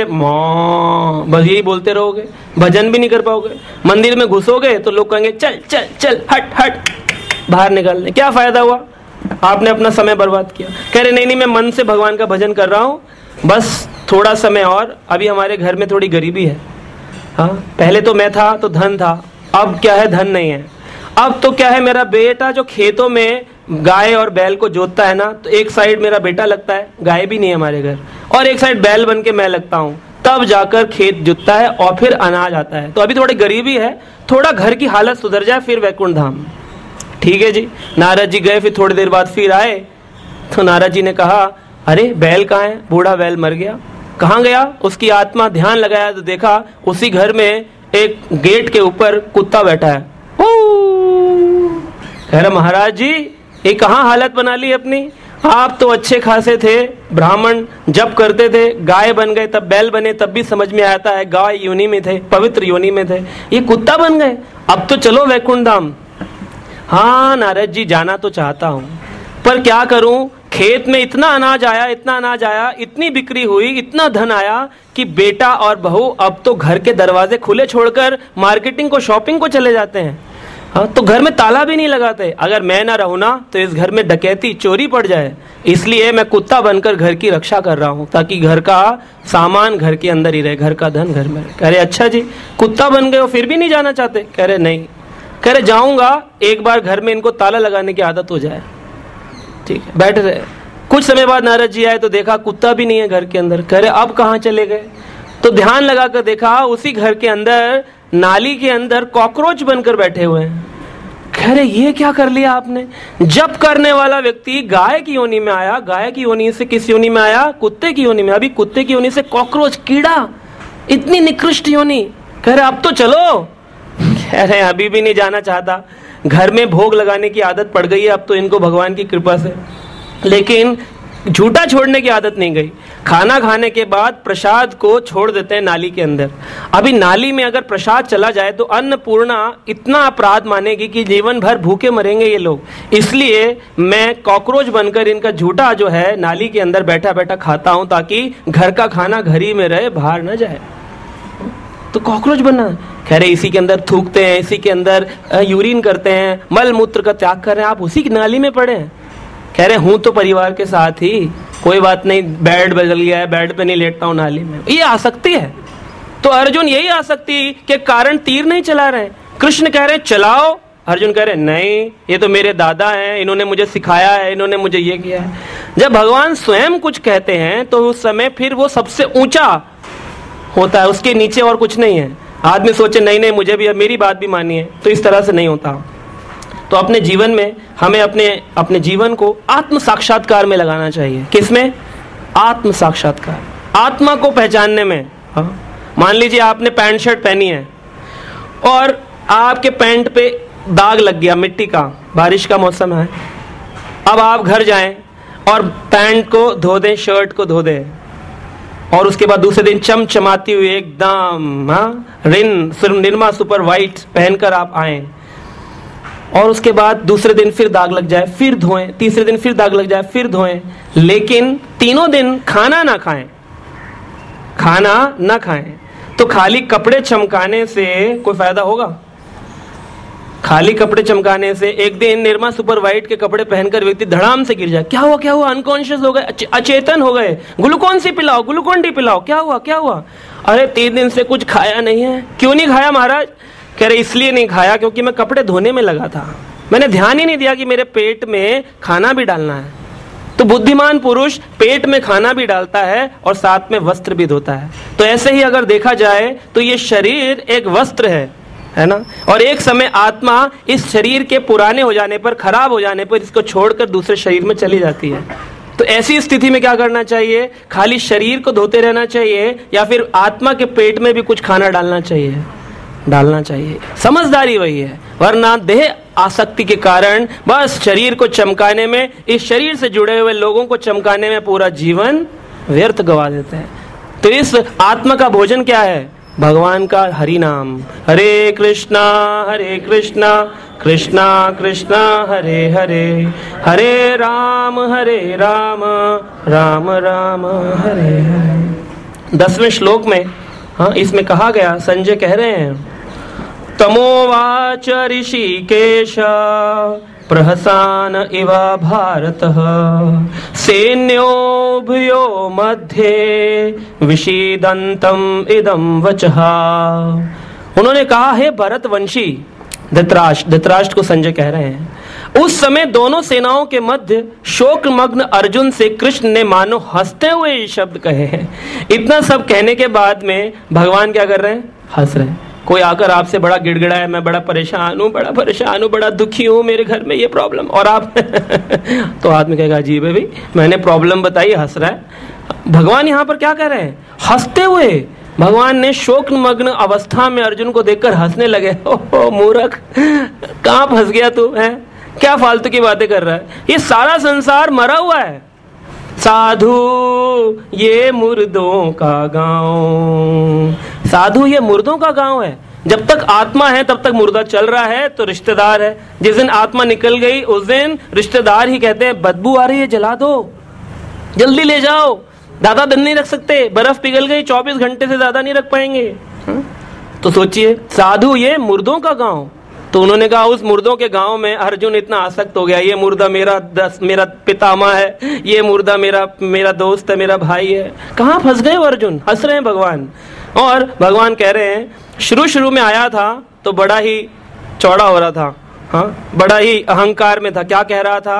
बस यही बोलते रहोगे, भजन भी नहीं कर पाओगे। मंदिर में घुसोगे तो लोग कहेंगे चल चल चल हट हट, बाहर निकालने, क्या फायदा हुआ, आपने अपना समय बर्बाद किया। कह रहे नहीं नहीं मैं मन से भगवान का भजन कर रहा हूँ, बस थोड़ा समय और, अभी हमारे घर में थोड़ी गरीबी है। हाँ पहले तो मैं था तो धन था, अब क्या है धन नहीं है। अब तो क्या है, मेरा बेटा जो खेतों में गाय और बैल को जोतता है ना, तो एक साइड मेरा बेटा लगता है, गाय भी नहीं है हमारे घर, और एक साइड बैल बन के मैं लगता हूँ, तब जाकर खेत जुतता है और फिर अनाज आता है। तो अभी थोड़ी गरीबी है, थोड़ा घर की हालत सुधर जाए फिर वैकुंठ धाम। ठीक है जी। नारद जी गए, फिर थोड़ी देर बाद फिर आए तो नारद जी ने कहा अरे बैल कहाँ है, बूढ़ा बैल मर गया। कहाँ गया, उसकी आत्मा ध्यान लगाया तो देखा उसी घर में एक गेट के ऊपर कुत्ता बैठा है। कह रहा महाराज जी ये कहाँ हालत बना ली अपनी, आप तो अच्छे खासे थे, ब्राह्मण जब करते थे, गाय बन गए, तब बैल बने, तब भी समझ में आता है गाय योनि में थे, पवित्र योनि में थे, ये कुत्ता बन गए, अब तो चलो वैकुंठ धाम। हाँ नारद जी जाना तो चाहता हूँ, पर क्या करूं, खेत में इतना अनाज आया, इतना अनाज आया, इतनी बिक्री हुई, इतना धन आया कि बेटा और बहू अब तो घर के दरवाजे खुले छोड़कर मार्केटिंग को, शॉपिंग को चले जाते हैं। हाँ तो घर में ताला भी नहीं लगाते, अगर मैं ना रहूं ना तो इस घर में डकैती चोरी पड़ जाए, इसलिए मैं कुत्ता बनकर घर की रक्षा कर रहा हूँ, ताकि घर का सामान घर के अंदर ही रहे, घर का धन घर में रहे। कह रहे अच्छा जी, कुत्ता बन गए हो फिर भी नहीं जाना चाहते। कह रहे नहीं, कह रहे जाऊंगा, एक बार घर में इनको ताला लगाने की आदत हो जाए। ठीक है, बैठ रहे। कुछ समय बाद नारद जी आए तो देखा कुत्ता भी नहीं है घर के अंदर। कह रहे अब कहाँ चले गए, तो ध्यान लगाकर देखा उसी घर के अंदर नाली के अंदर कॉकरोच बनकर बैठे हुए हैं। कह रहे ये क्या कर लिया आपने, जब करने वाला व्यक्ति गाय की योनि में आया, गाय की योनि से किस योनि में आया, कुत्ते की योनि में, अभी कुत्ते की योनि से कॉकरोच, कीड़ा, इतनी निकृष्ट योनि। कह रहे अब तो चलो। कह रहे अभी भी नहीं जाना चाहता, घर में भोग लगाने की आदत पड़ गई है अब तो इनको भगवान की कृपा से, लेकिन झूठा छोड़ने की आदत नहीं गई। खाना खाने के बाद प्रसाद को छोड़ देते हैं नाली के अंदर। अभी नाली में अगर प्रसाद चला जाए तो अन्नपूर्णा इतना अपराध मानेगी कि जीवन भर भूखे मरेंगे ये लोग, इसलिए मैं कॉकरोच बनकर इनका झूठा जो है नाली के अंदर बैठा बैठा खाता हूं, ताकि घर का खाना घर ही में रहे, बाहर ना जाए। तो कॉकरोच बनना, कह रहे इसी के अंदर थूकते हैं, इसी के अंदर यूरिन करते हैं, मल मूत्र का त्याग कर रहे हैं, आप उसी की नाली में पड़े हैं। कह रहे हूं तो परिवार के साथ ही, कोई बात नहीं, बेड बदल गया है, बेड पे नहीं लेटता हूं, नाली में। ये आसक्ति है। तो अर्जुन यही आसक्ति के कारण तीर नहीं चला रहे, कृष्ण कह रहे चलाओ, अर्जुन कह रहे नहीं, ये तो मेरे दादा हैं, इन्होंने मुझे सिखाया है, इन्होंने मुझे ये किया है। जब भगवान स्वयं कुछ कहते हैं तो उस समय फिर वो सबसे ऊंचा होता है, उसके नीचे और कुछ नहीं है। आदमी सोचे नहीं नहीं मुझे भी मेरी बात भी मानिए, तो इस तरह से नहीं होता। तो अपने जीवन में हमें अपने जीवन को आत्म साक्षात्कार में लगाना चाहिए। किसमें? आत्म साक्षात्कार, आत्मा को पहचानने में। मान लीजिए आपने पैंट शर्ट पहनी है और आपके पैंट पे दाग लग गया मिट्टी का, बारिश का मौसम है। अब आप घर जाएं और पैंट को धो दें, शर्ट को धो दें, और उसके बाद दूसरे दिन चमचमाती हुई एकदम निरमा सुपर वाइट पहनकर आप आए, और उसके बाद दूसरे दिन फिर दाग लग जाए, फिर धोएं, तीसरे दिन फिर दाग लग जाए, फिर धोएं, लेकिन तीनों दिन खाना ना खाएं, तो खाली कपड़े चमकाने से कोई फायदा होगा? खाली कपड़े चमकाने से एक दिन निरमा सुपर वाइट के कपड़े पहनकर व्यक्ति धड़ाम से गिर जाए, क्या हुआ, अनकॉन्शियस हो गए, अचेतन हो गए, ग्लूकोन डी पिलाओ, क्या हुआ? अरे 3 दिन से कुछ खाया नहीं है। क्यों नहीं खाया महाराज? कह रहे इसलिए नहीं खाया क्योंकि मैं कपड़े धोने में लगा था, मैंने ध्यान ही नहीं दिया कि मेरे पेट में खाना भी डालना है। तो बुद्धिमान पुरुष पेट में खाना भी डालता है और साथ में वस्त्र भी धोता है। तो ऐसे ही अगर देखा जाए तो ये शरीर एक वस्त्र है ना, और एक समय आत्मा इस शरीर के पुराने हो जाने पर, खराब हो जाने पर इसको छोड़कर दूसरे शरीर में चली जाती है। तो ऐसी स्थिति में क्या करना चाहिए? खाली शरीर को धोते रहना चाहिए या फिर आत्मा के पेट में भी कुछ खाना डालना चाहिए। समझदारी वही है, वरना देह आसक्ति के कारण बस शरीर को चमकाने में, इस शरीर से जुड़े हुए लोगों को चमकाने में पूरा जीवन व्यर्थ गवा देते हैं। तो इस आत्मा का भोजन क्या है? भगवान का हरि नाम। हरे कृष्णा कृष्णा कृष्णा हरे हरे, हरे राम राम राम हरे हरे। 10वें श्लोक में इसमें कहा गया, संजय कह रहे हैं, तमोवाच ऋषिकेश प्रहसान इव भारतः सैन्योभयो मध्ये विषीदन्तम् इदं वचः। उन्होंने कहा, हे भरतवंशी धृतराष्ट्र को संजय कह रहे हैं, उस समय दोनों सेनाओं के मध्य शोकमग्न अर्जुन से कृष्ण ने मानो हंसते हुए ये शब्द कहे हैं। इतना सब कहने के बाद में भगवान क्या कर रहे हैं? हंस रहे हैं। कोई आकर आपसे बड़ा गिड़गिड़ा है, मैं बड़ा परेशान हूँ, बड़ा दुखी हूँ, मेरे घर में ये प्रॉब्लम, और आप तो आदमी कहेगा अजीब है भाई, मैंने प्रॉब्लम बताई, हंस रहा है। भगवान यहाँ पर क्या कर रहे हैं? हंसते हुए भगवान ने शोकमग्न अवस्था में अर्जुन को देखकर हंसने लगे। ओह मूर्ख, कहाँ फंस गया तू है? क्या फालतू की बातें कर रहा है? ये सारा संसार मरा हुआ है। साधु ये मुर्दों का गांव, साधु ये मुर्दों का गांव है। जब तक आत्मा है तब तक मुर्दा चल रहा है तो रिश्तेदार है। जिस दिन आत्मा निकल गई उस दिन रिश्तेदार ही कहते हैं बदबू आ रही है, जला दो, जल्दी ले जाओ, दादा दिन नहीं रख सकते, बर्फ पिघल गई, 24 घंटे से ज्यादा नहीं रख पाएंगे। तो सोचिए, साधु ये मुर्दों का गांव। तो उन्होंने कहा उस मुर्दों के गांव में अर्जुन इतना आसक्त हो गया, ये मुर्दा मेरा पितामह है, ये मुर्दा मेरा दोस्त है, मेरा भाई है। कहाँ फंस गए वो अर्जुन? हंस रहे हैं भगवान। और भगवान कह रहे हैं शुरू में आया था तो बड़ा ही चौड़ा हो रहा था, बड़ा ही अहंकार में था। क्या कह रहा था?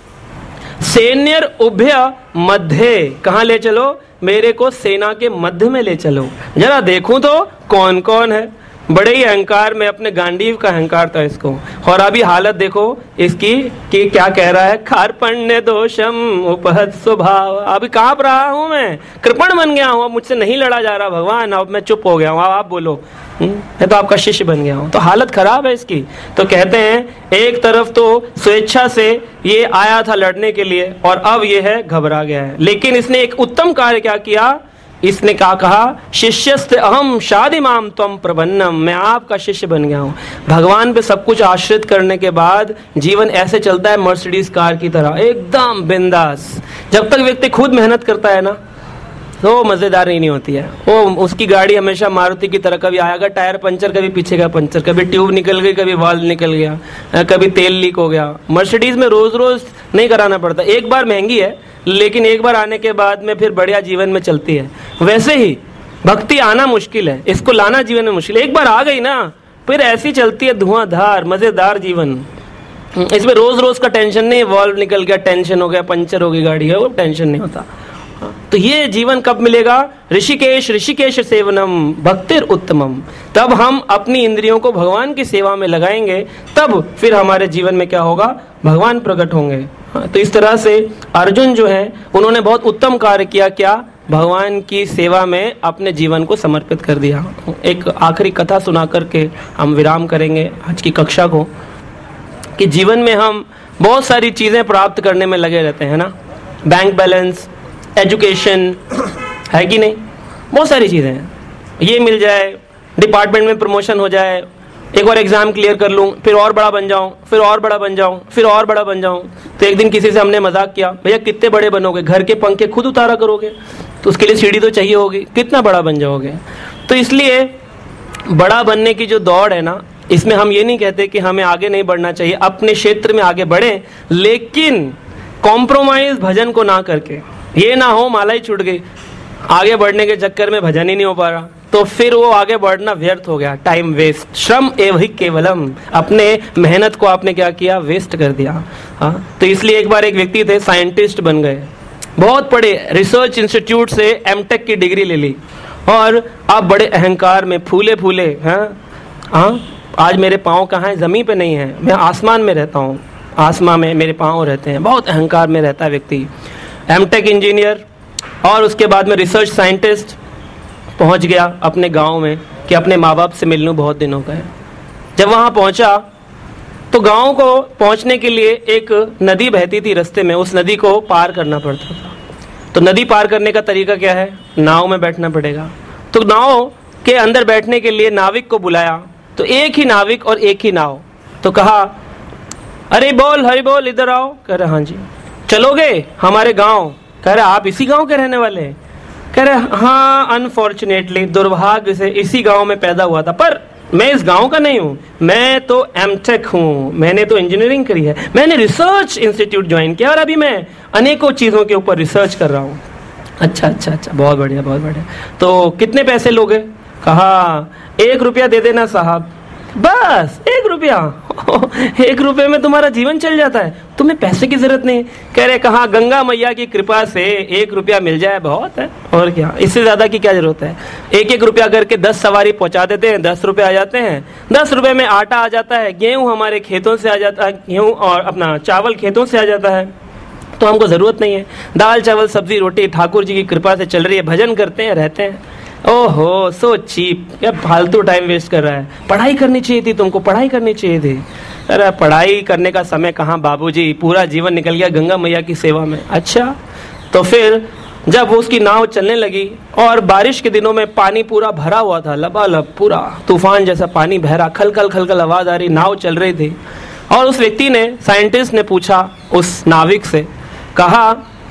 सैन्यर उभय मध्य, कहाँ ले चलो? मेरे को सेना के मध्य में ले चलो, जरा देखूं तो कौन कौन है। बड़े ही अहंकार में, अपने गांडीव का अहंकार था इसको। और अभी हालत देखो इसकी कि क्या कह रहा है? कार्पण्य दोषम उपहत स्वभाव। अभी कांप रहा हूं मैं, कृपण बन गया हूं, अब मुझसे नहीं लड़ा जा रहा भगवान, अब मैं चुप हो गया हूं, आप बोलो, मैं तो आपका शिष्य बन गया हूं। तो हालत खराब है इसकी। तो कहते हैं एक तरफ तो स्वेच्छा से ये आया था लड़ने के लिए और अब ये है घबरा गया है। लेकिन इसने एक उत्तम कार्य क्या किया? इसने क्या कहा? शिष्यस्ते अहम शादिमाम त्वं प्रपन्नम, मैं आपका शिष्य बन गया हूं। भगवान पे सब कुछ आश्रित करने के बाद जीवन ऐसे चलता है मर्सिडीज कार की तरह, एकदम बिंदास। जब तक व्यक्ति खुद मेहनत करता है ना तो मजेदार नहीं होती है। वो उसकी गाड़ी हमेशा मारुति की तरह, कभी आएगा टायर पंचर, कभी पीछे का पंचर, कभी ट्यूब निकल गई, कभी वाल्व निकल गया, कभी तेल लीक हो गया। मर्सिडीज में रोज रोज नहीं कराना पड़ता, एक बार महंगी है लेकिन एक बार आने के बाद में फिर बढ़िया जीवन में चलती है। वैसे ही भक्ति आना मुश्किल है, इसको लाना जीवन में मुश्किल है। एक बार आ गई ना फिर ऐसी चलती है धुआंधार मजेदार जीवन। इसमें रोज रोज का टेंशन नहीं, वॉल्व निकल गया टेंशन हो गया, पंचर हो गई गाड़ी है, वो टेंशन नहीं होता। तो ये जीवन कब मिलेगा? ऋषिकेश ऋषिकेश सेवनम भक्तिर उत्तमम। तब हम अपनी इंद्रियों को भगवान की सेवा में लगाएंगे, तब फिर हमारे जीवन में क्या होगा? भगवान प्रकट होंगे। तो इस तरह से अर्जुन जो है उन्होंने बहुत उत्तम कार्य किया। क्या? भगवान की सेवा में अपने जीवन को समर्पित कर दिया। एक आखिरी कथा सुना करके हम विराम करेंगे आज की कक्षा को, कि जीवन में हम बहुत सारी चीजें प्राप्त करने में लगे रहते हैं ना, बैंक बैलेंस, एजुकेशन, है कि नहीं? बहुत सारी चीजें हैं, ये मिल जाए, डिपार्टमेंट में प्रमोशन हो जाए, एक बार एग्जाम क्लियर कर लूं, फिर और बड़ा बन जाऊं, फिर और बड़ा बन जाऊं, फिर और बड़ा बन जाऊं। तो एक दिन किसी से हमने मजाक किया, भैया कितने बड़े बनोगे? घर के पंखे खुद उतारा करोगे तो उसके लिए सीढ़ी तो चाहिए होगी, कितना बड़ा बन जाओगे? तो इसलिए बड़ा बनने की जो दौड़ है ना, इसमें हम ये नहीं कहते कि हमें आगे नहीं बढ़ना चाहिए, अपने क्षेत्र में आगे बढ़े, लेकिन कॉम्प्रोमाइज भजन को ना करके। ये ना हो माला ही छूट गई, आगे बढ़ने के चक्कर में भजन ही नहीं हो पा रहा, तो फिर वो आगे बढ़ना व्यर्थ हो गया, टाइम वेस्ट। श्रम एव ही केवलम, अपने मेहनत को आपने क्या किया? वेस्ट कर दिया। हाँ, तो इसलिए एक बार एक व्यक्ति थे, साइंटिस्ट बन गए, बहुत पढ़े, रिसर्च इंस्टीट्यूट से एमटेक की डिग्री ले ली, और अब बड़े अहंकार में फूले फूले। हाँ, आज मेरे पाँव कहाँ हैं? जमीन पे नहीं है, मैं आसमान में रहता हूँ, आसमान में मेरे पाँव रहते हैं। बहुत अहंकार में रहता है व्यक्ति। एमटेक इंजीनियर और उसके बाद में रिसर्च साइंटिस्ट पहुंच गया अपने गांव में कि अपने माँ बाप से मिलने बहुत दिन हो गए। जब वहां पहुंचा तो गांव को पहुंचने के लिए एक नदी बहती थी रास्ते में, उस नदी को पार करना पड़ता था। तो नदी पार करने का तरीका क्या है? नाव में बैठना पड़ेगा। तो नाव के अंदर बैठने के लिए नाविक को बुलाया, तो एक ही नाविक और एक ही नाव। तो कहा, अरे बोल, हरि बोल, इधर आओ। कह रहे हाँ जी। चलोगे हमारे गांव? कह रहे आप इसी गांव के रहने वाले? कह रहे हाँ, अनफॉर्चुनेटली, दुर्भाग्य से इसी गांव में पैदा हुआ था, पर मैं इस गांव का नहीं हूँ, मैं तो एमटेक हूँ, मैंने तो इंजीनियरिंग करी है, मैंने रिसर्च इंस्टीट्यूट ज्वाइन किया और अभी मैं अनेकों चीजों के ऊपर रिसर्च कर रहा हूँ। अच्छा अच्छा अच्छा, बहुत बढ़िया बहुत बढ़िया। तो कितने पैसे लोगे? कहा 1 रुपया दे देना साहब। बस 1 रुपया? 1 रुपये में तुम्हारा जीवन चल जाता है, तुम्हें पैसे की जरूरत नहीं। कह रहे कहा, गंगा मैया की कृपा से 1 रुपया मिल जाए बहुत है, और क्या, इससे ज्यादा की क्या जरूरत है? 1-1 रुपया करके 10 सवारी पहुंचा देते हैं, 10 रुपये आ जाते हैं। 10 रुपये में आटा आ जाता है, गेहूं हमारे खेतों से आ जाता है, गेहूं और अपना चावल खेतों से आ जाता है, तो हमको जरूरत नहीं है। दाल चावल सब्जी रोटी ठाकुर जी की कृपा से चल रही है, भजन करते हैं, रहते हैं। ओहो, सो चीप, क्या फालतू टाइम वेस्ट कर रहा है। पढ़ाई करनी चाहिए थी तुमको, पढ़ाई करनी चाहिए थी। अरे पढ़ाई करने का समय कहाँ बाबूजी, पूरा जीवन निकल गया गंगा मैया की सेवा में। अच्छा, तो फिर जब उसकी नाव चलने लगी और बारिश के दिनों में पानी पूरा भरा हुआ था, लबालब पूरा तूफान जैसा पानी बह रहा, खलखल खलखल आवाज आ रही, नाव चल रही थी। और उस व्यक्ति ने, साइंटिस्ट ने पूछा उस नाविक से, कहा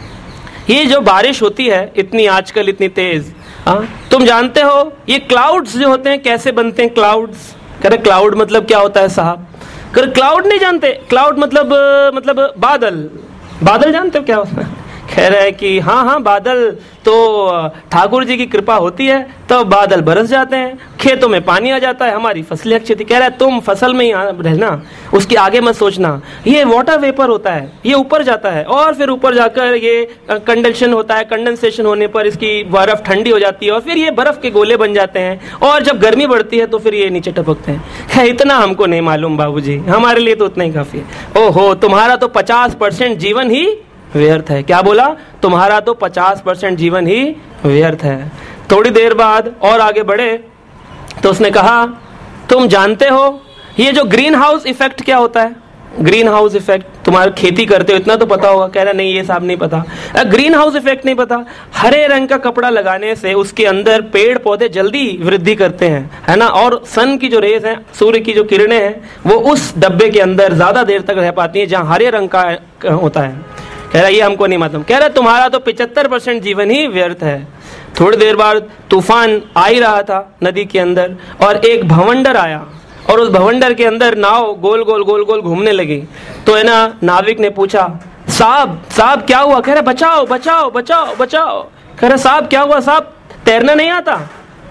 ये जो बारिश होती है इतनी आजकल इतनी तेज, तुम जानते हो ये क्लाउड्स जो होते हैं कैसे बनते हैं? क्लाउड्स? कह रहे क्लाउड मतलब क्या होता है साहब? कह रहे क्लाउड नहीं जानते? क्लाउड मतलब बादल। बादल जानते हो क्या होता है? कह रहे हैं कि हाँ हाँ, बादल तो ठाकुर जी की कृपा होती है तो बादल बरस जाते हैं, खेतों में पानी आ जाता है, हमारी फसलें अच्छी थी। कह रहा है तुम फसल में ही रहना, उसके आगे मत सोचना। ये वाटर वेपर होता है, ये ऊपर जाता है और फिर ऊपर जाकर ये कंडेंसेशन होता है, कंडेंसेशन होने पर इसकी बर्फ ठंडी हो जाती है और फिर ये बर्फ के गोले बन जाते हैं, और जब गर्मी बढ़ती है तो फिर ये नीचे टपकते हैं। इतना हमको नहीं मालूम बाबूजी, हमारे लिए तो उतना ही काफी है। ओहो, तुम्हारा तो 50% जीवन ही व्यर्थ है। क्या बोला? तुम्हारा तो 50% जीवन ही व्यर्थ है। थोड़ी देर बाद और आगे बढ़े तो उसने कहा, तुम जानते हो ये जो ग्रीन हाउस इफेक्ट क्या होता है? ग्रीन हाउस इफेक्ट, तुम्हारी खेती करते हो इतना तो पता होगा। कह रहा नहीं ये साहब नहीं पता। ग्रीन हाउस इफेक्ट नहीं पता? हरे रंग का कपड़ा लगाने से उसके अंदर पेड़ पौधे जल्दी वृद्धि करते हैं, है ना, और सन की जो रेज है, सूर्य की जो किरणें हैं, वो उस डब्बे के अंदर ज्यादा देर तक रह पाती है जहाँ हरे रंग का होता है। कह रहा ये हमको नहीं मालूम। कह रहा तुम्हारा तो 75% जीवन ही व्यर्थ है। थोड़ी देर बाद तूफान आ ही रहा था नदी के अंदर और एक भवंडर आया और उस भवंडर के अंदर नाव गोल गोल गोल गोल घूमने लगी। तो है ना, नाविक ने पूछा, साहब क्या हुआ? कह रहा बचाओ बचाओ बचाओ बचाओ। कह रहा साहब क्या हुआ? साहब तैरना नहीं आता?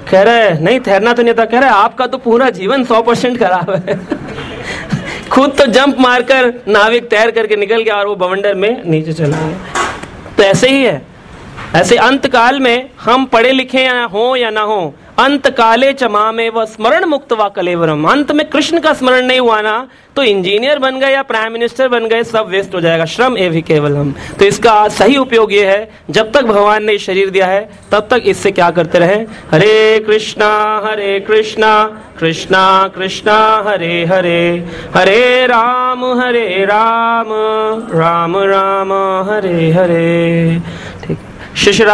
कह रहा है नहीं तैरना तो नहीं आता। कह रहा है आपका तो पूरा जीवन 100% खराब है। खुद तो जंप मारकर नाविक तैर करके निकल गया और वो बवंडर में नीचे चला गया। तो ऐसे ही है, ऐसे अंत काल में हम पढ़े लिखे हो या ना हो, अंत काले चमामे व स्मरण मुक्त व कलेवरम, अंत में कृष्ण का स्मरण नहीं हुआ ना तो इंजीनियर बन गए या प्राइम मिनिस्टर बन गए, सब वेस्ट हो जाएगा, श्रम एवं केवल हम। तो इसका सही उपयोग ये है, जब तक भगवान ने शरीर दिया है तब तक इससे क्या करते रहे, हरे कृष्णा कृष्णा कृष्णा हरे हरे, हरे राम राम राम हरे हरे। ठीक, शिष्य